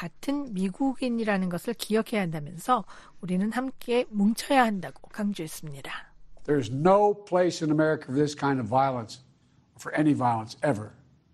같은 미국인이라는 것을 기억해야 한다면서 우리는 함께 뭉쳐야 한다고 강조했습니다. There's no place in America for this kind of violence, or for any violence ever.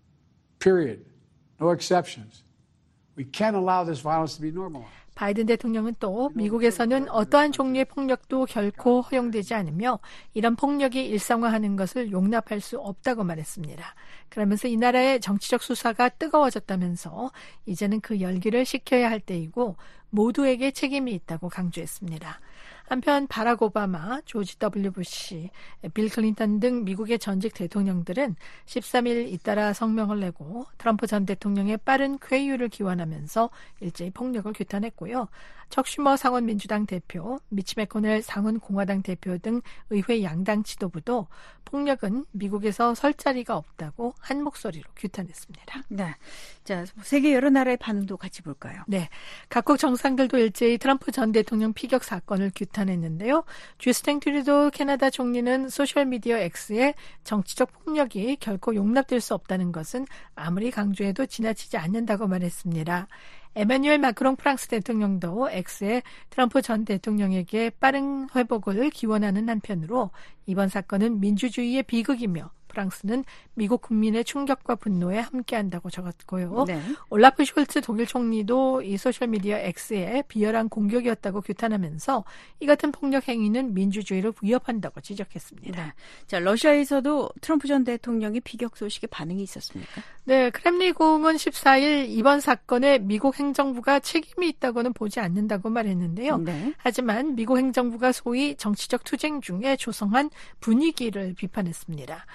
Period. No exceptions. We can't allow this violence to be normalized. 바이든 대통령은 또 미국에서는 어떠한 종류의 폭력도 결코 허용되지 않으며 이런 폭력이 일상화하는 것을 용납할 수 없다고 말했습니다. 그러면서 이 나라의 정치적 수사가 뜨거워졌다면서 이제는 그 열기를 식혀야 할 때이고 모두에게 책임이 있다고 강조했습니다. 한편 바락 오바마, 조지 더블유 부시, 빌 클린턴 등 미국의 전직 대통령들은 십삼 일 잇따라 성명을 내고 트럼프 전 대통령의 빠른 쾌유를 기원하면서 일제히 폭력을 규탄했고요. 척 슈머 상원 민주당 대표, 미치 매코넬 상원 공화당 대표 등 의회 양당 지도부도 폭력은 미국에서 설 자리가 없다고 한 목소리로 규탄했습니다. 네, 자 세계 여러 나라의 반응도 같이 볼까요? 네, 각국 정상들도 일제히 트럼프 전 대통령 피격 사건을 규탄했는데요. 주스틴 트루도 캐나다 총리는 소셜미디어 X에 정치적 폭력이 결코 용납될 수 없다는 것은 아무리 강조해도 지나치지 않는다고 말했습니다. 에마뉴엘 마크롱 프랑스 대통령도 X에 트럼프 전 대통령에게 빠른 회복을 기원하는 한편으로 이번 사건은 민주주의의 비극이며 프랑스는 미국 국민의 충격과 분노에 함께한다고 적었고요. 네. 올라프 숄츠 독일 총리도 이 소셜미디어 X의 비열한 공격이었다고 규탄하면서 이 같은 폭력 행위는 민주주의를 위협한다고 지적했습니다. 네. 자, 러시아에서도 트럼프 전 대통령의 피격 소식에 반응이 있었습니까? 네, 크렘리궁은 십사 일 이번 사건에 미국 행정부가 책임이 있다고는 보지 않는다고 말했는데요. 네. 하지만 미국 행정부가 소위 정치적 투쟁 중에 조성한 분위기를 비판했습니다.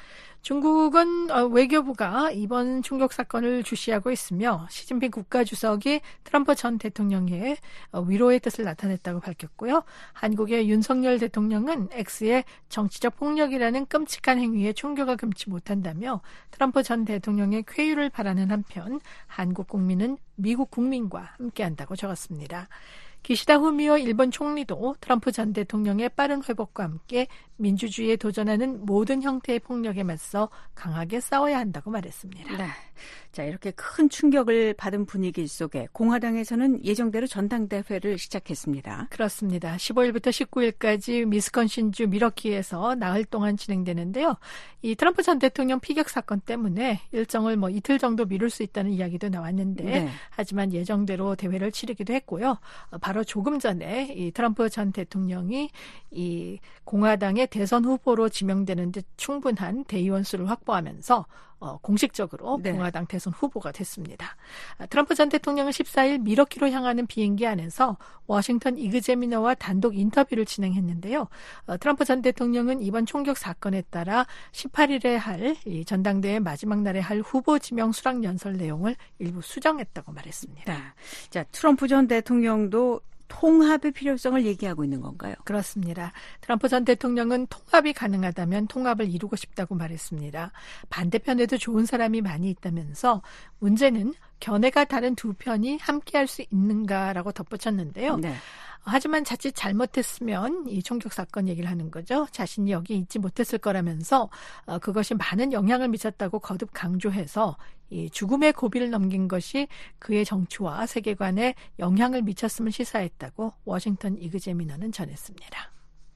중국은 외교부가 이번 충격 사건을 주시하고 있으며 시진핑 국가주석이 트럼프 전 대통령의 위로의 뜻을 나타냈다고 밝혔고요. 한국의 윤석열 대통령은 X의 정치적 폭력이라는 끔찍한 행위에 충격을 금치 못한다며 트럼프 전 대통령의 쾌유를 바라는 한편 한국 국민은 미국 국민과 함께한다고 적었습니다. 기시다 후미오 일본 총리도 트럼프 전 대통령의 빠른 회복과 함께 민주주의에 도전하는 모든 형태의 폭력에 맞서 강하게 싸워야 한다고 말했습니다. 네. 자, 이렇게 큰 충격을 받은 분위기 속에 공화당에서는 예정대로 전당대회를 시작했습니다. 그렇습니다. 십오일부터 십구일까지 미스컨신주 밀워키에서 나흘 동안 진행되는데요. 이 트럼프 전 대통령 피격 사건 때문에 일정을 뭐 이틀 정도 미룰 수 있다는 이야기도 나왔는데 네. 하지만 예정대로 대회를 치르기도 했고요. 바로 조금 전에 이 트럼프 전 대통령이 이 공화당의 대선 후보로 지명되는 데 충분한 대의원 수를 확보하면서 어, 공식적으로 네. 공화당 대선 후보가 됐습니다. 트럼프 전 대통령은 십사일 밀워키로 향하는 비행기 안에서 워싱턴 이그제미너와 단독 인터뷰를 진행했는데요. 어, 트럼프 전 대통령은 이번 총격 사건에 따라 십팔일에 할 이 전당대회 마지막 날에 할 후보 지명 수락 연설 내용을 일부 수정했다고 말했습니다. 네. 자, 트럼프 전 대통령도 통합의 필요성을 얘기하고 있는 건가요? 그렇습니다. 트럼프 전 대통령은 통합이 가능하다면 통합을 이루고 싶다고 말했습니다. 반대편에도 좋은 사람이 많이 있다면서 문제는 견해가 다른 두 편이 함께할 수 있는가라고 덧붙였는데요. 네. 하지만 자칫 잘못했으면 이 총격 사건 얘기를 하는 거죠. 자신이 여기 있지 못했을 거라면서 어, 그것이 많은 영향을 미쳤다고 거듭 강조해서 이 죽음의 고비를 넘긴 것이 그의 정치와 세계관에 영향을 미쳤음을 시사했다고 워싱턴 이그제미너는 전했습니다.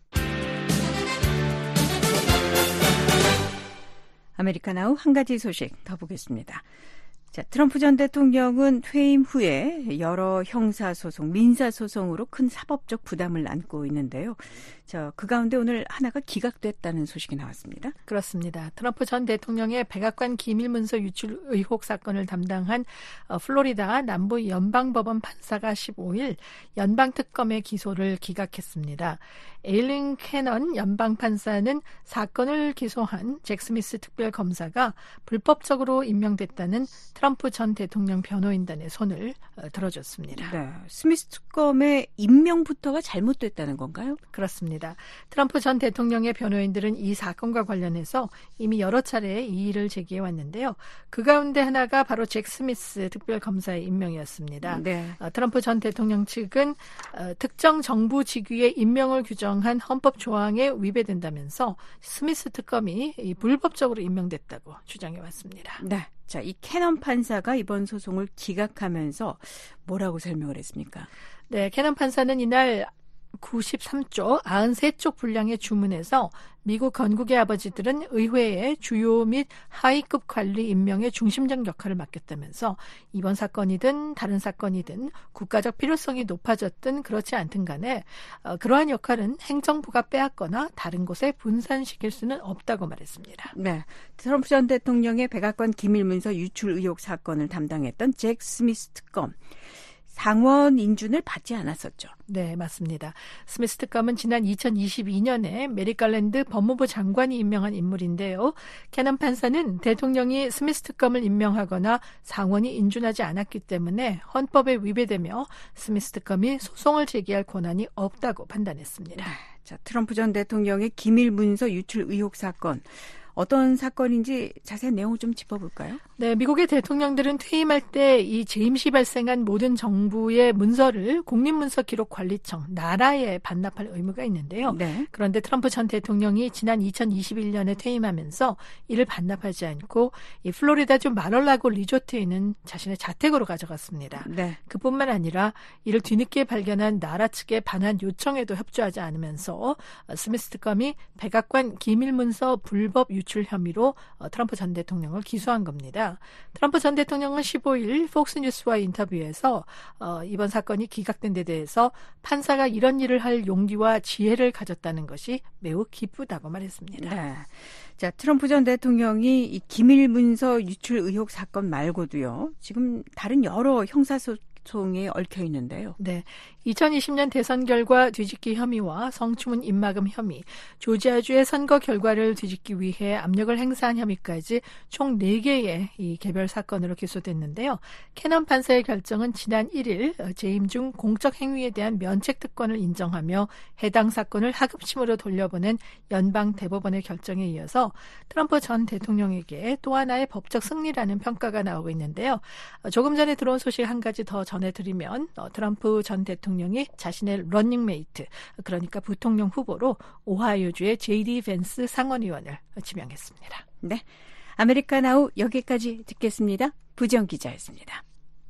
아메리카나우 한 가지 소식 더 보겠습니다. 자, 트럼프 전 대통령은 퇴임 후에 여러 형사소송, 민사소송으로 큰 사법적 부담을 안고 있는데요. 자, 그 가운데 오늘 하나가 기각됐다는 소식이 나왔습니다. 그렇습니다. 트럼프 전 대통령의 백악관 기밀문서 유출 의혹 사건을 담당한 플로리다 남부 연방법원 판사가 십오일 연방특검의 기소를 기각했습니다. 에일린 캐넌 연방판사는 사건을 기소한 잭 스미스 특별검사가 불법적으로 임명됐다는 트럼프 전 대통령 변호인단의 손을 들어줬습니다. 네, 스미스 특검의 임명부터가 잘못됐다는 건가요? 그렇습니다. 트럼프 전 대통령의 변호인들은 이 사건과 관련해서 이미 여러 차례 이의를 제기해 왔는데요. 그 가운데 하나가 바로 잭 스미스 특별검사의 임명이었습니다. 네. 어, 트럼프 전 대통령 측은 어, 특정 정부 직위의 임명을 규정한 헌법 조항에 위배된다면서 스미스 특검이 이 불법적으로 임명됐다고 주장해 왔습니다. 네. 자, 이 캐넌 판사가 이번 소송을 기각하면서 뭐라고 설명을 했습니까? 네, 캐넌 판사는 이날 구십삼조, 구십삼쪽 분량의 주문에서 미국 건국의 아버지들은 의회의 주요 및 하위급 관리 임명의 중심적 역할을 맡겼다면서 이번 사건이든 다른 사건이든 국가적 필요성이 높아졌든 그렇지 않든 간에 어, 그러한 역할은 행정부가 빼앗거나 다른 곳에 분산시킬 수는 없다고 말했습니다. 네, 트럼프 전 대통령의 백악관 기밀문서 유출 의혹 사건을 담당했던 잭 스미스 특검. 상원 인준을 받지 않았었죠. 네, 맞습니다. 스미스 특검은 지난 이천이십이년에 메리컬랜드 법무부 장관이 임명한 인물인데요. 캐넌 판사는 대통령이 스미스 특검을 임명하거나 상원이 인준하지 않았기 때문에 헌법에 위배되며 스미스 특검이 소송을 제기할 권한이 없다고 판단했습니다. 자, 트럼프 전 대통령의 기밀문서 유출 의혹 사건. 어떤 사건인지 자세한 내용을 좀 짚어볼까요? 네, 미국의 대통령들은 퇴임할 때 이 재임 시 발생한 모든 정부의 문서를 국립문서기록관리청, 나라에 반납할 의무가 있는데요. 네. 그런데 트럼프 전 대통령이 지난 이천이십일년에 퇴임하면서 이를 반납하지 않고 이 플로리다주 마럴라고 리조트에 있는 자신의 자택으로 가져갔습니다. 네. 그뿐만 아니라 이를 뒤늦게 발견한 나라 측의 반환 요청에도 협조하지 않으면서 스미스 특검이 백악관 기밀문서 불법 유출 혐의로 트럼프 전 대통령을 기소한 겁니다. 트럼프 전 대통령은 십오일 폭스뉴스와의 인터뷰에서 어, 이번 사건이 기각된 데 대해서 판사가 이런 일을 할 용기와 지혜를 가졌다는 것이 매우 기쁘다고 말했습니다. 네. 자, 트럼프 전 대통령이 이 기밀문서 유출 의혹 사건 말고도요. 지금 다른 여러 형사소송에 얽혀 있는데요. 네. 이천이십년 대선 결과 뒤집기 혐의와 성추문 입막음 혐의, 조지아주의 선거 결과를 뒤집기 위해 압력을 행사한 혐의까지 총 네 개의 이 개별 사건으로 기소됐는데요. 캐넌 판사의 결정은 지난 일일 재임 중 공적 행위에 대한 면책 특권을 인정하며 해당 사건을 하급심으로 돌려보낸 연방 대법원의 결정에 이어서 트럼프 전 대통령에게 또 하나의 법적 승리라는 평가가 나오고 있는데요. 조금 전에 들어온 소식 한 가지 더 전해드리면 트럼프 전 대통령 대통령이 자신의 러닝메이트, 그러니까 부통령 후보로 오하이오주의 제이디 벤스 상원의원을 지명했습니다. 네, 아메리카 나우 여기까지 듣겠습니다. 부지영 기자였습니다.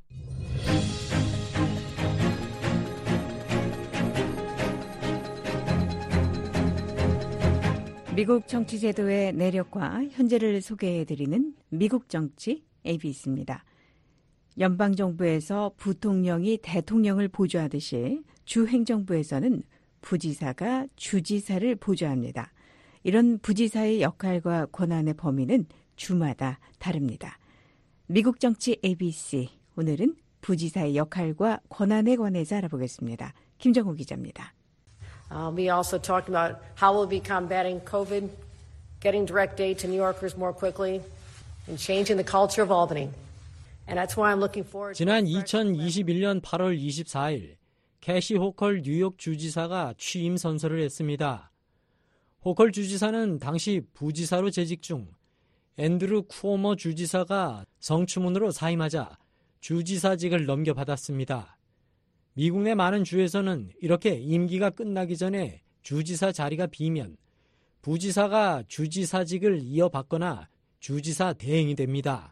미국 정치 제도의 내력과 현재를 소개해드리는 미국 정치 에이비씨입니다. 연방정부에서 부통령이 대통령을 보좌하듯이 주행정부에서는 부지사가 주지사를 보좌합니다. 이런 부지사의 역할과 권한의 범위는 주마다 다릅니다. 미국 정치 에이비씨, 오늘은 부지사의 역할과 권한에 관해서 알아보겠습니다. 김정우 기자입니다. Uh, we also talked about how we'll be combating COVID, getting direct aid to New Yorkers more quickly, and changing the culture of Albany. And that's why I'm looking forward. 지난 이천이십일 년 팔월 이십사일 캐시 호컬 뉴욕 주지사가 취임 선서를 했습니다. 호컬 주지사는 당시 부지사로 재직 중 앤드루 쿠오모 주지사가 성추문으로 사임하자 주지사직을 넘겨받았습니다. 미국 내 많은 주에서는 이렇게 임기가 끝나기 전에 주지사 자리가 비면 부지사가 주지사직을 이어받거나 주지사 대행이 됩니다.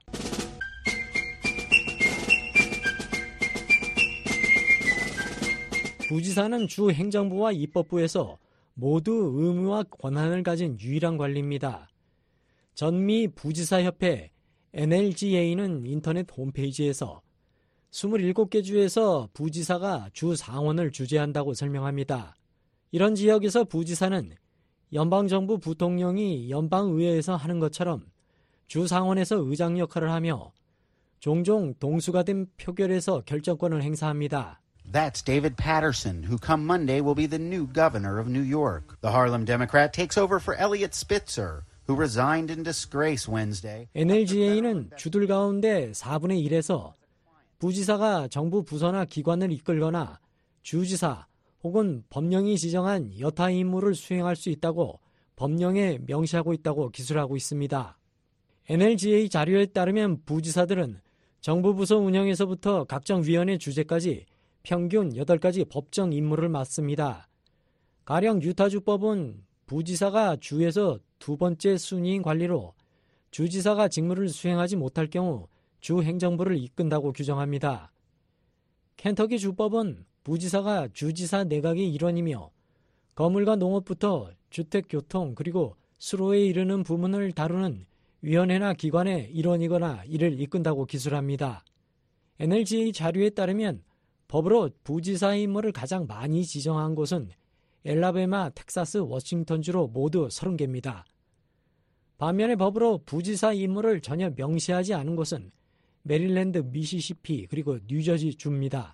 부지사는 주 행정부와 입법부에서 모두 의무와 권한을 가진 유일한 관리입니다. 전미 부지사협회 엔엘지에이는 인터넷 홈페이지에서 이십칠 개 주에서 부지사가 주 상원을 주재한다고 설명합니다. 이런 지역에서 부지사는 연방정부 부통령이 연방의회에서 하는 것처럼 주 상원에서 의장 역할을 하며 종종 동수가 된 표결에서 결정권을 행사합니다. That's David Patterson, who come Monday will be the new governor of New York. The Harlem Democrat takes over for Eliot Spitzer, who resigned in disgrace Wednesday. 엔엘지에이는 주들 가운데 사분의 일에서 부지사가 정부 부서나 기관을 이끌거나 주지사 혹은 법령이 지정한 여타 임무를 수행할 수 있다고 법령에 명시하고 있다고 기술하고 있습니다. 엔엘지에이 자료에 따르면 부지사들은 정부 부서 운영에서부터 각종 위원회 주재까지 평균 여덟 가지 법정 임무를 맡습니다. 가령 유타주법은 부지사가 주에서 두 번째 순위인 관리로 주지사가 직무를 수행하지 못할 경우 주 행정부를 이끈다고 규정합니다. 켄터키 주법은 부지사가 주지사 내각의 일원이며 건물과 농업부터 주택, 교통, 그리고 수로에 이르는 부문을 다루는 위원회나 기관의 일원이거나 이를 이끈다고 기술합니다. 엔엘지에이 자료에 따르면 법으로 부지사의 임무를 가장 많이 지정한 곳은 엘라베마, 텍사스, 워싱턴주로 모두 서른 개입니다. 반면에 법으로 부지사 임무를 전혀 명시하지 않은 곳은 메릴랜드, 미시시피, 그리고 뉴저지 주입니다.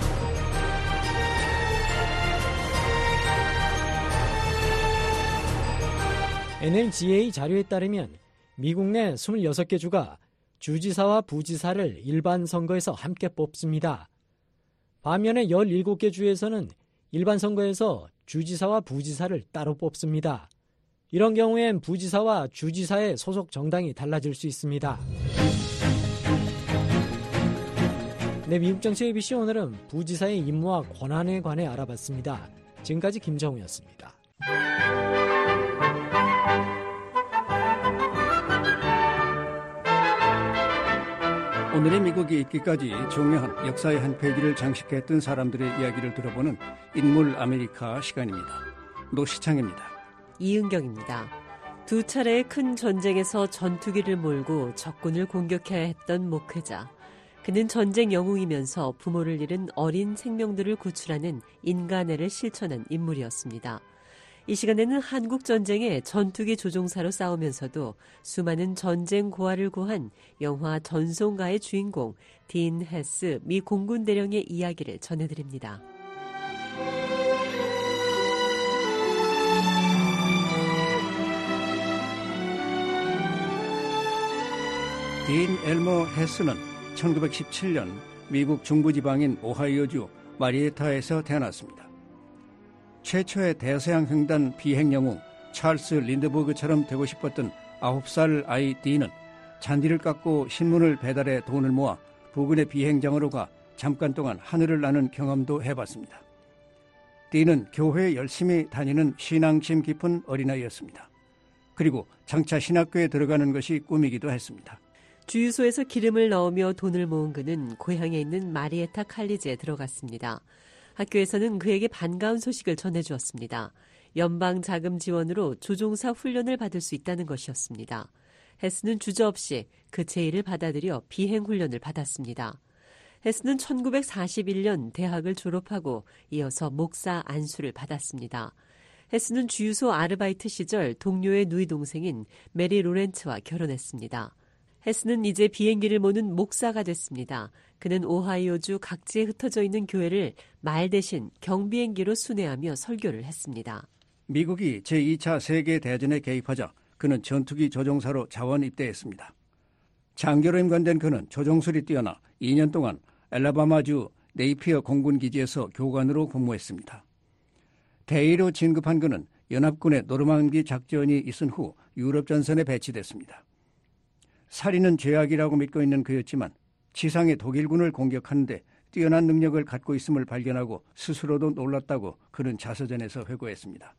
엔엘지에이 자료에 따르면 미국 내 이십육 개 주가 주지사와 부지사를 일반 선거에서 함께 뽑습니다. 반면에 열일곱 개 주에서는 일반 선거에서 주지사와 부지사를 따로 뽑습니다. 이런 경우엔 부지사와 주지사의 소속 정당이 달라질 수 있습니다. 네, 미국 정치 에이비씨 오늘은 부지사의 임무와 권한에 관해 알아봤습니다. 지금까지 김정우였습니다. 오늘의 미국이 있기까지 중요한 역사의 한 페이지를 장식했던 사람들의 이야기를 들어보는 인물 아메리카 시간입니다. 노시창입니다. 이은경입니다. 두 차례의 큰 전쟁에서 전투기를 몰고 적군을 공격해야 했던 목회자. 그는 전쟁 영웅이면서 부모를 잃은 어린 생명들을 구출하는 인간애를 실천한 인물이었습니다. 이 시간에는 한국 전쟁의 전투기 조종사로 싸우면서도 수많은 전쟁 고아를 구한 영화 전송가의 주인공 딘 헤스 미 공군 대령의 이야기를 전해드립니다. 딘 엘머 헤스는 천구백십칠 년 미국 중부지방인 오하이오주 마리에타에서 태어났습니다. 최초의 대서양 횡단 비행영웅 찰스 린드버그처럼 되고 싶었던 아홉 살 아이 딘은 잔디를 깎고 신문을 배달해 돈을 모아 부근의 비행장으로 가 잠깐 동안 하늘을 나는 경험도 해봤습니다. 딘은 교회에 열심히 다니는 신앙심 깊은 어린아이였습니다. 그리고 장차 신학교에 들어가는 것이 꿈이기도 했습니다. 주유소에서 기름을 넣으며 돈을 모은 그는 고향에 있는 마리에타 칼리지에 들어갔습니다. 학교에서는 그에게 반가운 소식을 전해주었습니다. 연방 자금 지원으로 조종사 훈련을 받을 수 있다는 것이었습니다. 헤스는 주저없이 그 제의를 받아들여 비행 훈련을 받았습니다. 헤스는 천구백사십일 년 대학을 졸업하고 이어서 목사 안수를 받았습니다. 헤스는 주유소 아르바이트 시절 동료의 누이 동생인 메리 로렌츠와 결혼했습니다. 헤스는 이제 비행기를 모는 목사가 됐습니다. 그는 오하이오주 각지에 흩어져 있는 교회를 말 대신 경비행기로 순회하며 설교를 했습니다. 미국이 제이 차 세계대전에 개입하자 그는 전투기 조종사로 자원 입대했습니다. 장교로 임관된 그는 조종술이 뛰어나 이 년 동안 엘라바마주 네이피어 공군기지에서 교관으로 근무했습니다. 대위로 진급한 그는 연합군의 노르망디 작전이 있은 후 유럽 전선에 배치됐습니다. 살인은 죄악이라고 믿고 있는 그였지만 지상의 독일군을 공격하는데 뛰어난 능력을 갖고 있음을 발견하고 스스로도 놀랐다고 그는 자서전에서 회고했습니다.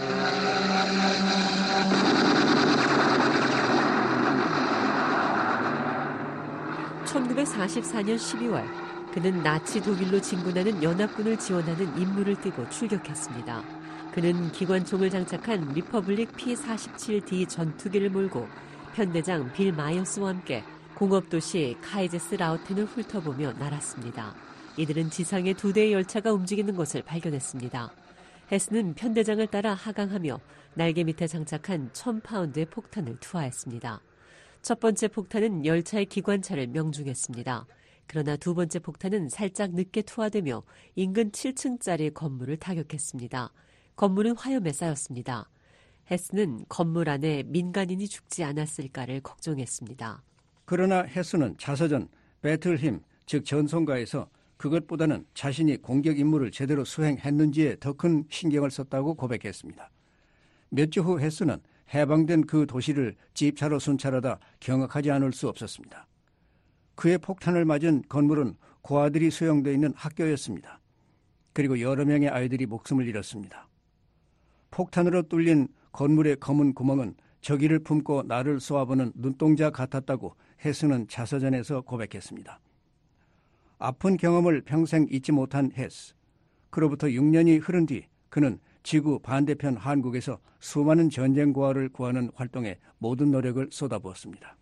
천구백사십사 년 십이월 그는 나치 독일로 진군하는 연합군을 지원하는 임무를 띠고 출격했습니다. 그는 기관총을 장착한 리퍼블릭 피 사십칠 디 전투기를 몰고 편대장 빌 마이어스와 함께 공업도시 카이제스 라우텐을 훑어보며 날았습니다. 이들은 지상에 두 대의 열차가 움직이는 것을 발견했습니다. 헤스는 편대장을 따라 하강하며 날개 밑에 장착한 천 파운드의 폭탄을 투하했습니다. 첫 번째 폭탄은 열차의 기관차를 명중했습니다. 그러나 두 번째 폭탄은 살짝 늦게 투하되며 인근 칠 층짜리 건물을 타격했습니다. 건물은 화염에 쌓였습니다. 헤스는 건물 안에 민간인이 죽지 않았을까를 걱정했습니다. 그러나 헤스는 자서전 배틀힘, 즉 전송가에서 그것보다는 자신이 공격 임무를 제대로 수행했는지에 더 큰 신경을 썼다고 고백했습니다. 몇 주 후 헤스는 해방된 그 도시를 집차로 순찰하다 경악하지 않을 수 없었습니다. 그의 폭탄을 맞은 건물은 고아들이 수용되어 있는 학교였습니다. 그리고 여러 명의 아이들이 목숨을 잃었습니다. 폭탄으로 뚫린 건물의 검은 구멍은 저기를 품고 나를 쏘아보는 눈동자 같았다고 헤스는 자서전에서 고백했습니다. 아픈 경험을 평생 잊지 못한 헤스. 그로부터 육 년이 흐른 뒤 그는 지구 반대편 한국에서 수많은 전쟁 고아를 구하는 활동에 모든 노력을 쏟아부었습니다.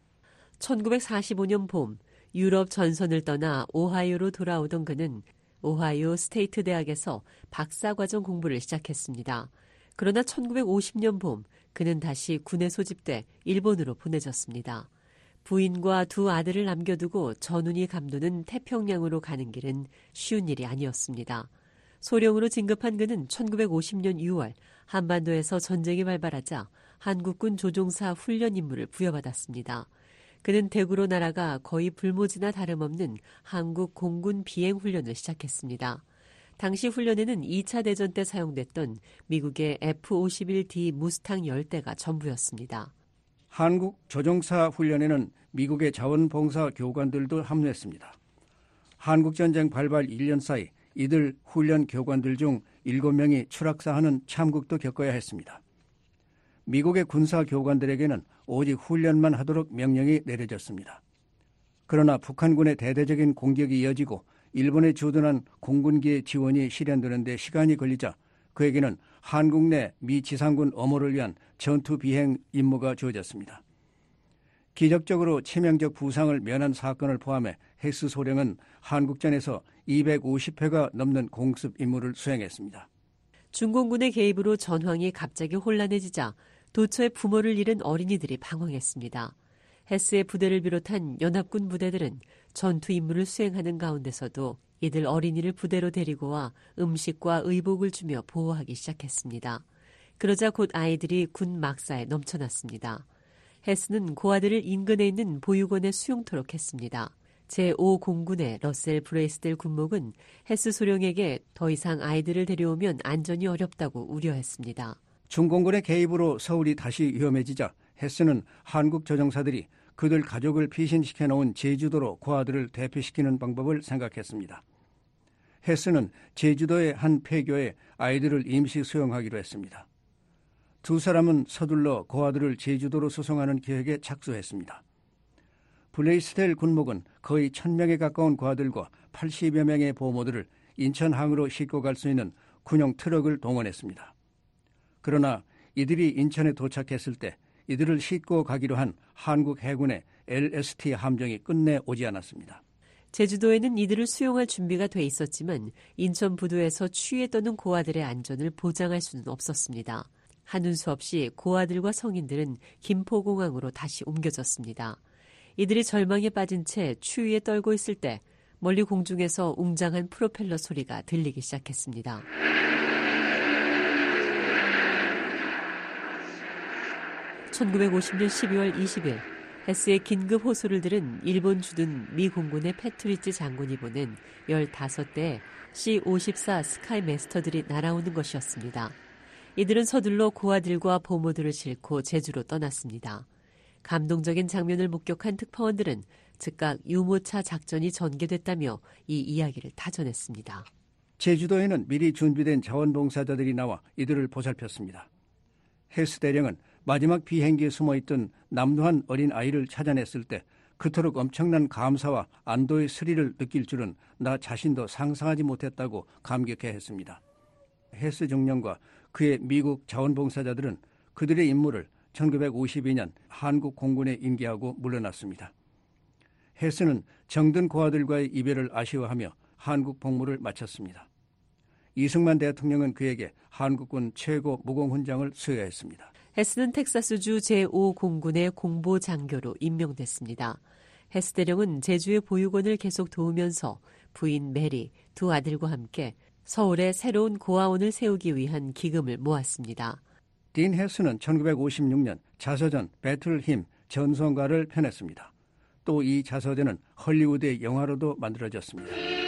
천구백사십오 년 봄 유럽 전선을 떠나 오하이오로 돌아오던 그는 오하이오 스테이트 대학에서 박사과정 공부를 시작했습니다. 그러나 천구백오십 년 봄 그는 다시 군에 소집돼 일본으로 보내졌습니다. 부인과 두 아들을 남겨두고 전운이 감도는 태평양으로 가는 길은 쉬운 일이 아니었습니다. 소령으로 진급한 그는 천구백오십 년 유월 한반도에서 전쟁이 발발하자 한국군 조종사 훈련 임무를 부여받았습니다. 그는 대구로 날아가 거의 불모지나 다름없는 한국 공군 비행 훈련을 시작했습니다. 당시 훈련에는 이 차 대전 때 사용됐던 미국의 에프 오십일 디 무스탕 열대가 전부였습니다. 한국 조종사 훈련에는 미국의 자원봉사 교관들도 합류했습니다. 한국전쟁 발발 일 년 사이 이들 훈련 교관들 중 일곱 명이 추락사하는 참극도 겪어야 했습니다. 미국의 군사 교관들에게는 오직 훈련만 하도록 명령이 내려졌습니다. 그러나 북한군의 대대적인 공격이 이어지고 일본에 주둔한 공군기의 지원이 실현되는 데 시간이 걸리자 그에게는 한국 내 미 지상군 엄호를 위한 전투 비행 임무가 주어졌습니다. 기적적으로 치명적 부상을 면한 사건을 포함해 헤스 소령은 한국전에서 이백오십 회가 넘는 공습 임무를 수행했습니다. 중공군의 개입으로 전황이 갑자기 혼란해지자 도처에 부모를 잃은 어린이들이 방황했습니다. 헤스의 부대를 비롯한 연합군 부대들은 전투 임무를 수행하는 가운데서도 이들 어린이를 부대로 데리고 와 음식과 의복을 주며 보호하기 시작했습니다. 그러자 곧 아이들이 군 막사에 넘쳐났습니다. 헤스는 고아들을 인근에 있는 보육원에 수용토록 했습니다. 제오 공군의 러셀 브레이스델 군목은 헤스 소령에게 더 이상 아이들을 데려오면 안전이 어렵다고 우려했습니다. 중공군의 개입으로 서울이 다시 위험해지자 헤스는 한국 조종사들이 그들 가족을 피신시켜 놓은 제주도로 고아들을 대피시키는 방법을 생각했습니다. 헤스는 제주도의 한 폐교에 아이들을 임시 수용하기로 했습니다. 두 사람은 서둘러 고아들을 제주도로 수송하는 계획에 착수했습니다. 블레이스델 군목은 거의 천 명에 가까운 고아들과 팔십여 명의 보모들을 인천항으로 싣고 갈 수 있는 군용 트럭을 동원했습니다. 그러나 이들이 인천에 도착했을 때 이들을 싣고 가기로 한 한국 해군의 엘에스티 함정이 끝내 오지 않았습니다. 제주도에는 이들을 수용할 준비가 돼 있었지만 인천 부두에서 추위에 떠는 고아들의 안전을 보장할 수는 없었습니다. 하는 수 없이 고아들과 성인들은 김포공항으로 다시 옮겨졌습니다. 이들이 절망에 빠진 채 추위에 떨고 있을 때 멀리 공중에서 웅장한 프로펠러 소리가 들리기 시작했습니다. 천구백오십 년 십이월 이십일 헤스의 긴급 호소를 들은 일본 주둔 미 공군의 패트리지 장군이 보낸 열다섯 대의 씨 오십사 스카이 매스터들이 날아오는 것이었습니다. 이들은 서둘러 고아들과 보모들을 싣고 제주로 떠났습니다. 감동적인 장면을 목격한 특파원들은 즉각 유모차 작전이 전개됐다며 이 이야기를 다 전했습니다. 제주도에는 미리 준비된 자원봉사자들이 나와 이들을 보살폈습니다. 헤스 대령은 마지막 비행기에 숨어있던 남루한 어린 아이를 찾아냈을 때 그토록 엄청난 감사와 안도의 스릴을 느낄 줄은 나 자신도 상상하지 못했다고 감격해 했습니다. 헤스 중령과 그의 미국 자원봉사자들은 그들의 임무를 천구백오십이 년 한국 공군에 인계하고 물러났습니다. 헤스는 정든 고아들과의 이별을 아쉬워하며 한국 복무를 마쳤습니다. 이승만 대통령은 그에게 한국군 최고 무공훈장을 수여했습니다. 헤스는 텍사스주 제오 공군의 공보장교로 임명됐습니다. 헤스 대령은 제주의 보육원을 계속 도우면서 부인 메리, 두 아들과 함께 서울에 새로운 고아원을 세우기 위한 기금을 모았습니다. 딘 헤스는 천구백오십육 년 자서전 배틀힘 전송가를 펴냈습니다. 또 이 자서전은 헐리우드의 영화로도 만들어졌습니다.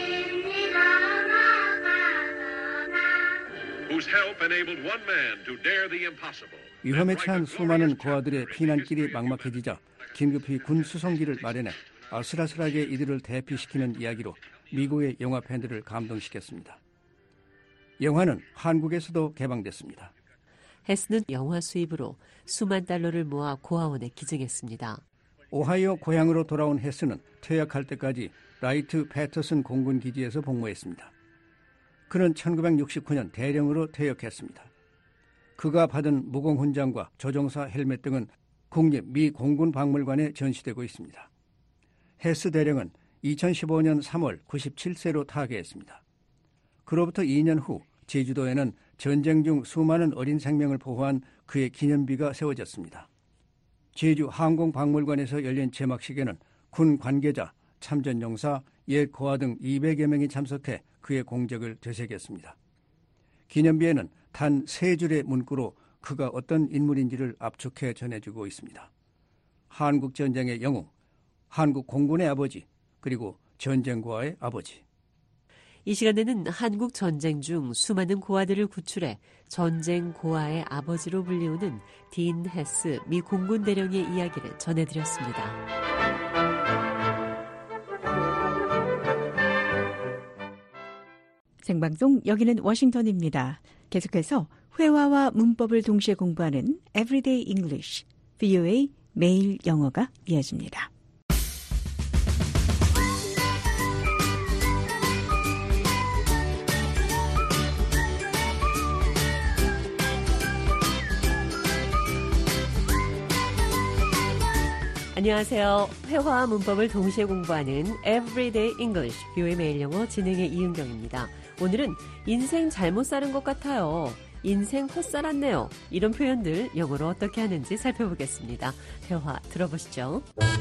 위험에 처한 수많은 고아들의 피난길이 막막해지자 긴급히 군 수송기를 마련해 아슬아슬하게 이들을 대피시키는 이야기로 미국의 영화 팬들을 감동시켰습니다. 영화는 한국에서도 개방됐습니다. 헤스는 영화 수입으로 수만 달러를 모아 고아원에 기증했습니다. 오하이오 고향으로 돌아온 헤스는 퇴역할 때까지 라이트 패터슨 공군 기지에서 복무했습니다. 그는 천구백육십구 년 대령으로 퇴역했습니다. 그가 받은 무공훈장과 조종사 헬멧 등은 국립 미 공군박물관에 전시되고 있습니다. 헤스 대령은 이천십오 년 삼월 구십칠 세로 타계했습니다. 그로부터 이 년 후 제주도에는 전쟁 중 수많은 어린 생명을 보호한 그의 기념비가 세워졌습니다. 제주 항공박물관에서 열린 제막식에는 군 관계자, 참전용사, 옛 고아 등 이백여 명이 참석해 그의 공적을 되새겼습니다. 기념비에는 단 세 줄의 문구로 그가 어떤 인물인지를 압축해 전해주고 있습니다. 한국 전쟁의 영웅, 한국 공군의 아버지, 그리고 전쟁고아의 아버지. 이 시간에는 한국 전쟁 중 수많은 고아들을 구출해 전쟁 고아의 아버지로 불리우는 딘 헤스 미 공군 대령의 이야기를 전해드렸습니다. 생방송 여기는 워싱턴입니다. 계속해서 회화와 문법을 동시에 공부하는 Everyday English, 브이오에이 매일 영어가 이어집니다. 안녕하세요. 회화와 문법을 동시에 공부하는 Everyday English, 브이오에이 매일 영어 진행의 이은경입니다. 오늘은 인생 잘못 사는 것 같아요. 인생 헛살았네요. 이런 표현들 영어로 어떻게 하는지 살펴보겠습니다. 대화 들어보시죠.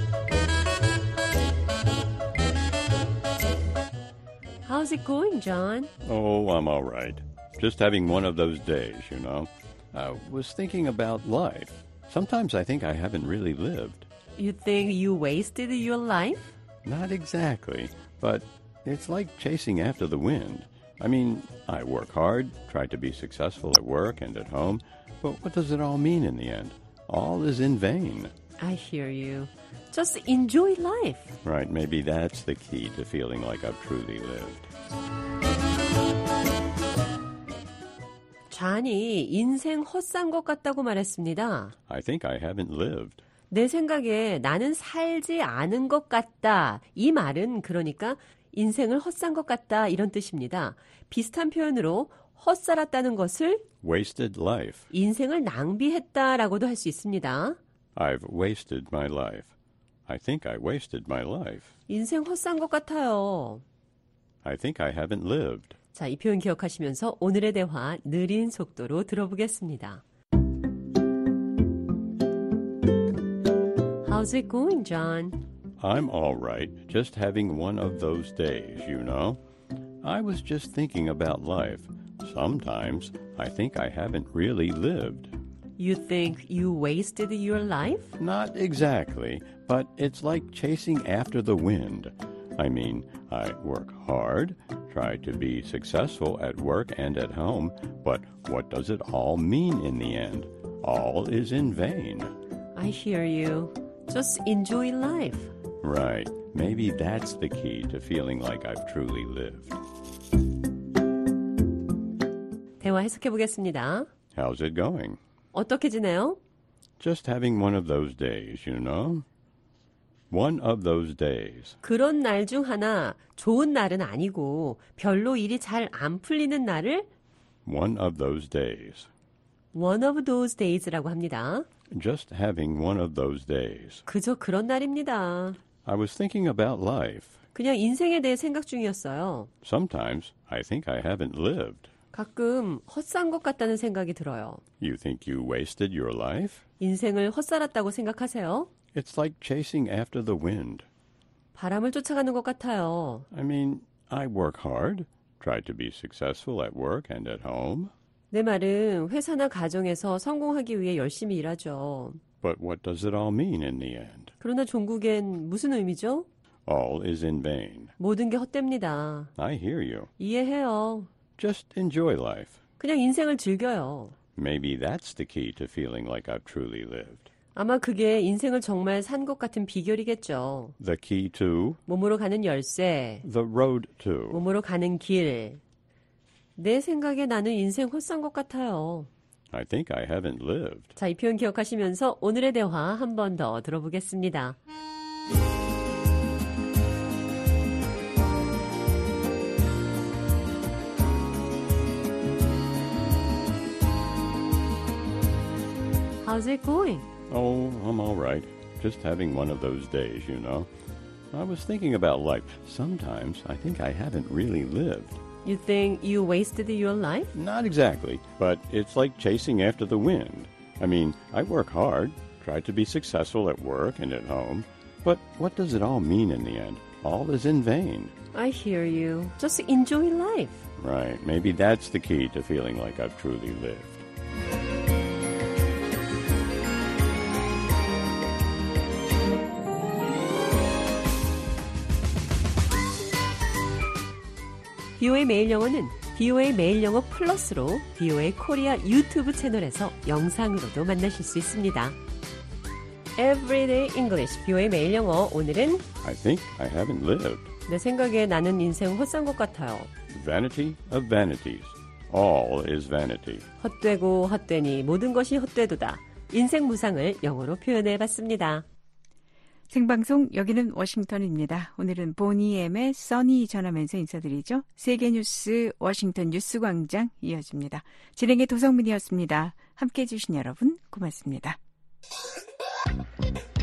How's it going, John? Oh, I'm all right. Just having one of those days, you know. I was thinking about life. Sometimes I think I haven't really lived. You think you wasted your life? Not exactly, but it's like chasing after the wind. I mean, I work hard, try to be successful at work and at home, but what does it all mean in the end? All is in vain. I hear you. Just enjoy life. Right, maybe that's the key to feeling like I've truly lived. 존이 인생 헛산 것 같다고 말했습니다. I think I haven't lived. 내 생각에 나는 살지 않은 것 같다. 이 말은 그러니까 인생을 헛산 것 같다 이런 뜻입니다. 비슷한 표현으로 헛살았다는 것을 Wasted life. 인생을 낭비했다라고도 할 수 있습니다. I've wasted my life. I think I wasted my life. 인생 헛산 것 같아요. I think I haven't lived. 자, 이 표현 기억하시면서 오늘의 대화 느린 속도로 들어보겠습니다. How's it going, John? I'm all right, just having one of those days, you know. I was just thinking about life. Sometimes I think I haven't really lived. You think you wasted your life? Not exactly, but it's like chasing after the wind. I mean, I work hard, try to be successful at work and at home, but what does it all mean in the end? All is in vain. I hear you. Just enjoy life. Right. Maybe that's the key to feeling like I've truly lived. 대화 해석해 보겠습니다. How's it going? 어떻게 지내요? Just having one of those days, you know? One of those days. 그런 날 중 하나, 좋은 날은 아니고 별로 일이 잘 안 풀리는 날을 One of those days. One of those days라고 합니다. Just having one of those days. 그저 그런 날입니다. I was thinking about life. 그냥 인생에 대해 생각 중이었어요. Sometimes I think I haven't lived. 가끔 헛산 것 같다는 생각이 들어요. You think you wasted your life? 인생을 헛살았다고 생각하세요? It's like chasing after the wind. 바람을 쫓아가는 것 같아요. I mean, I work hard, try to be successful at work and at home. 내 말은 회사나 가정에서 성공하기 위해 열심히 일하죠. But what does it all mean in the end? 그러나 종국엔 무슨 의미죠? All is in vain. 모든 게 헛됩니다. I hear you. 이해해요. Just enjoy life. 그냥 인생을 즐겨요. Maybe that's the key to feeling like I've truly lived. 아마 그게 인생을 정말 산 것 같은 비결이겠죠. The key to? 몸으로 가는 열쇠. The road to? 몸으로 가는 길. 내 생각에 나는 인생 헛산 것 같아요. I think I haven't lived. 자, 이 표현 기억하시면서 오늘의 대화 한 번 더 들어보겠습니다. How's it going? Oh, I'm all right. Just having one of those days, you know. I was thinking about life. Sometimes I think I haven't really lived. You think you wasted your life? Not exactly, but it's like chasing after the wind. I mean, I work hard, try to be successful at work and at home, but what does it all mean in the end? All is in vain. I hear you. Just enjoy life. Right. Maybe that's the key to feeling like I've truly lived. 비오에이 매일 영어는 비오에이 매일 영어 플러스로 비오에이 코리아 유튜브 채널에서 영상으로도 만나실 수 있습니다. Everyday English, 비오에이 매일 영어. 오늘은 I think I haven't lived. 내 생각에 나는 인생 헛산 것 같아요. Vanity of vanities. All is vanity. 헛되고 헛되니 모든 것이 헛되도다. 인생 무상을 영어로 표현해봤습니다. 생방송 여기는 워싱턴입니다. 오늘은 보니엠의 써니 전하면서 인사드리죠. 세계뉴스 워싱턴 뉴스광장 이어집니다. 진행의 도성문이었습니다. 함께해 주신 여러분 고맙습니다.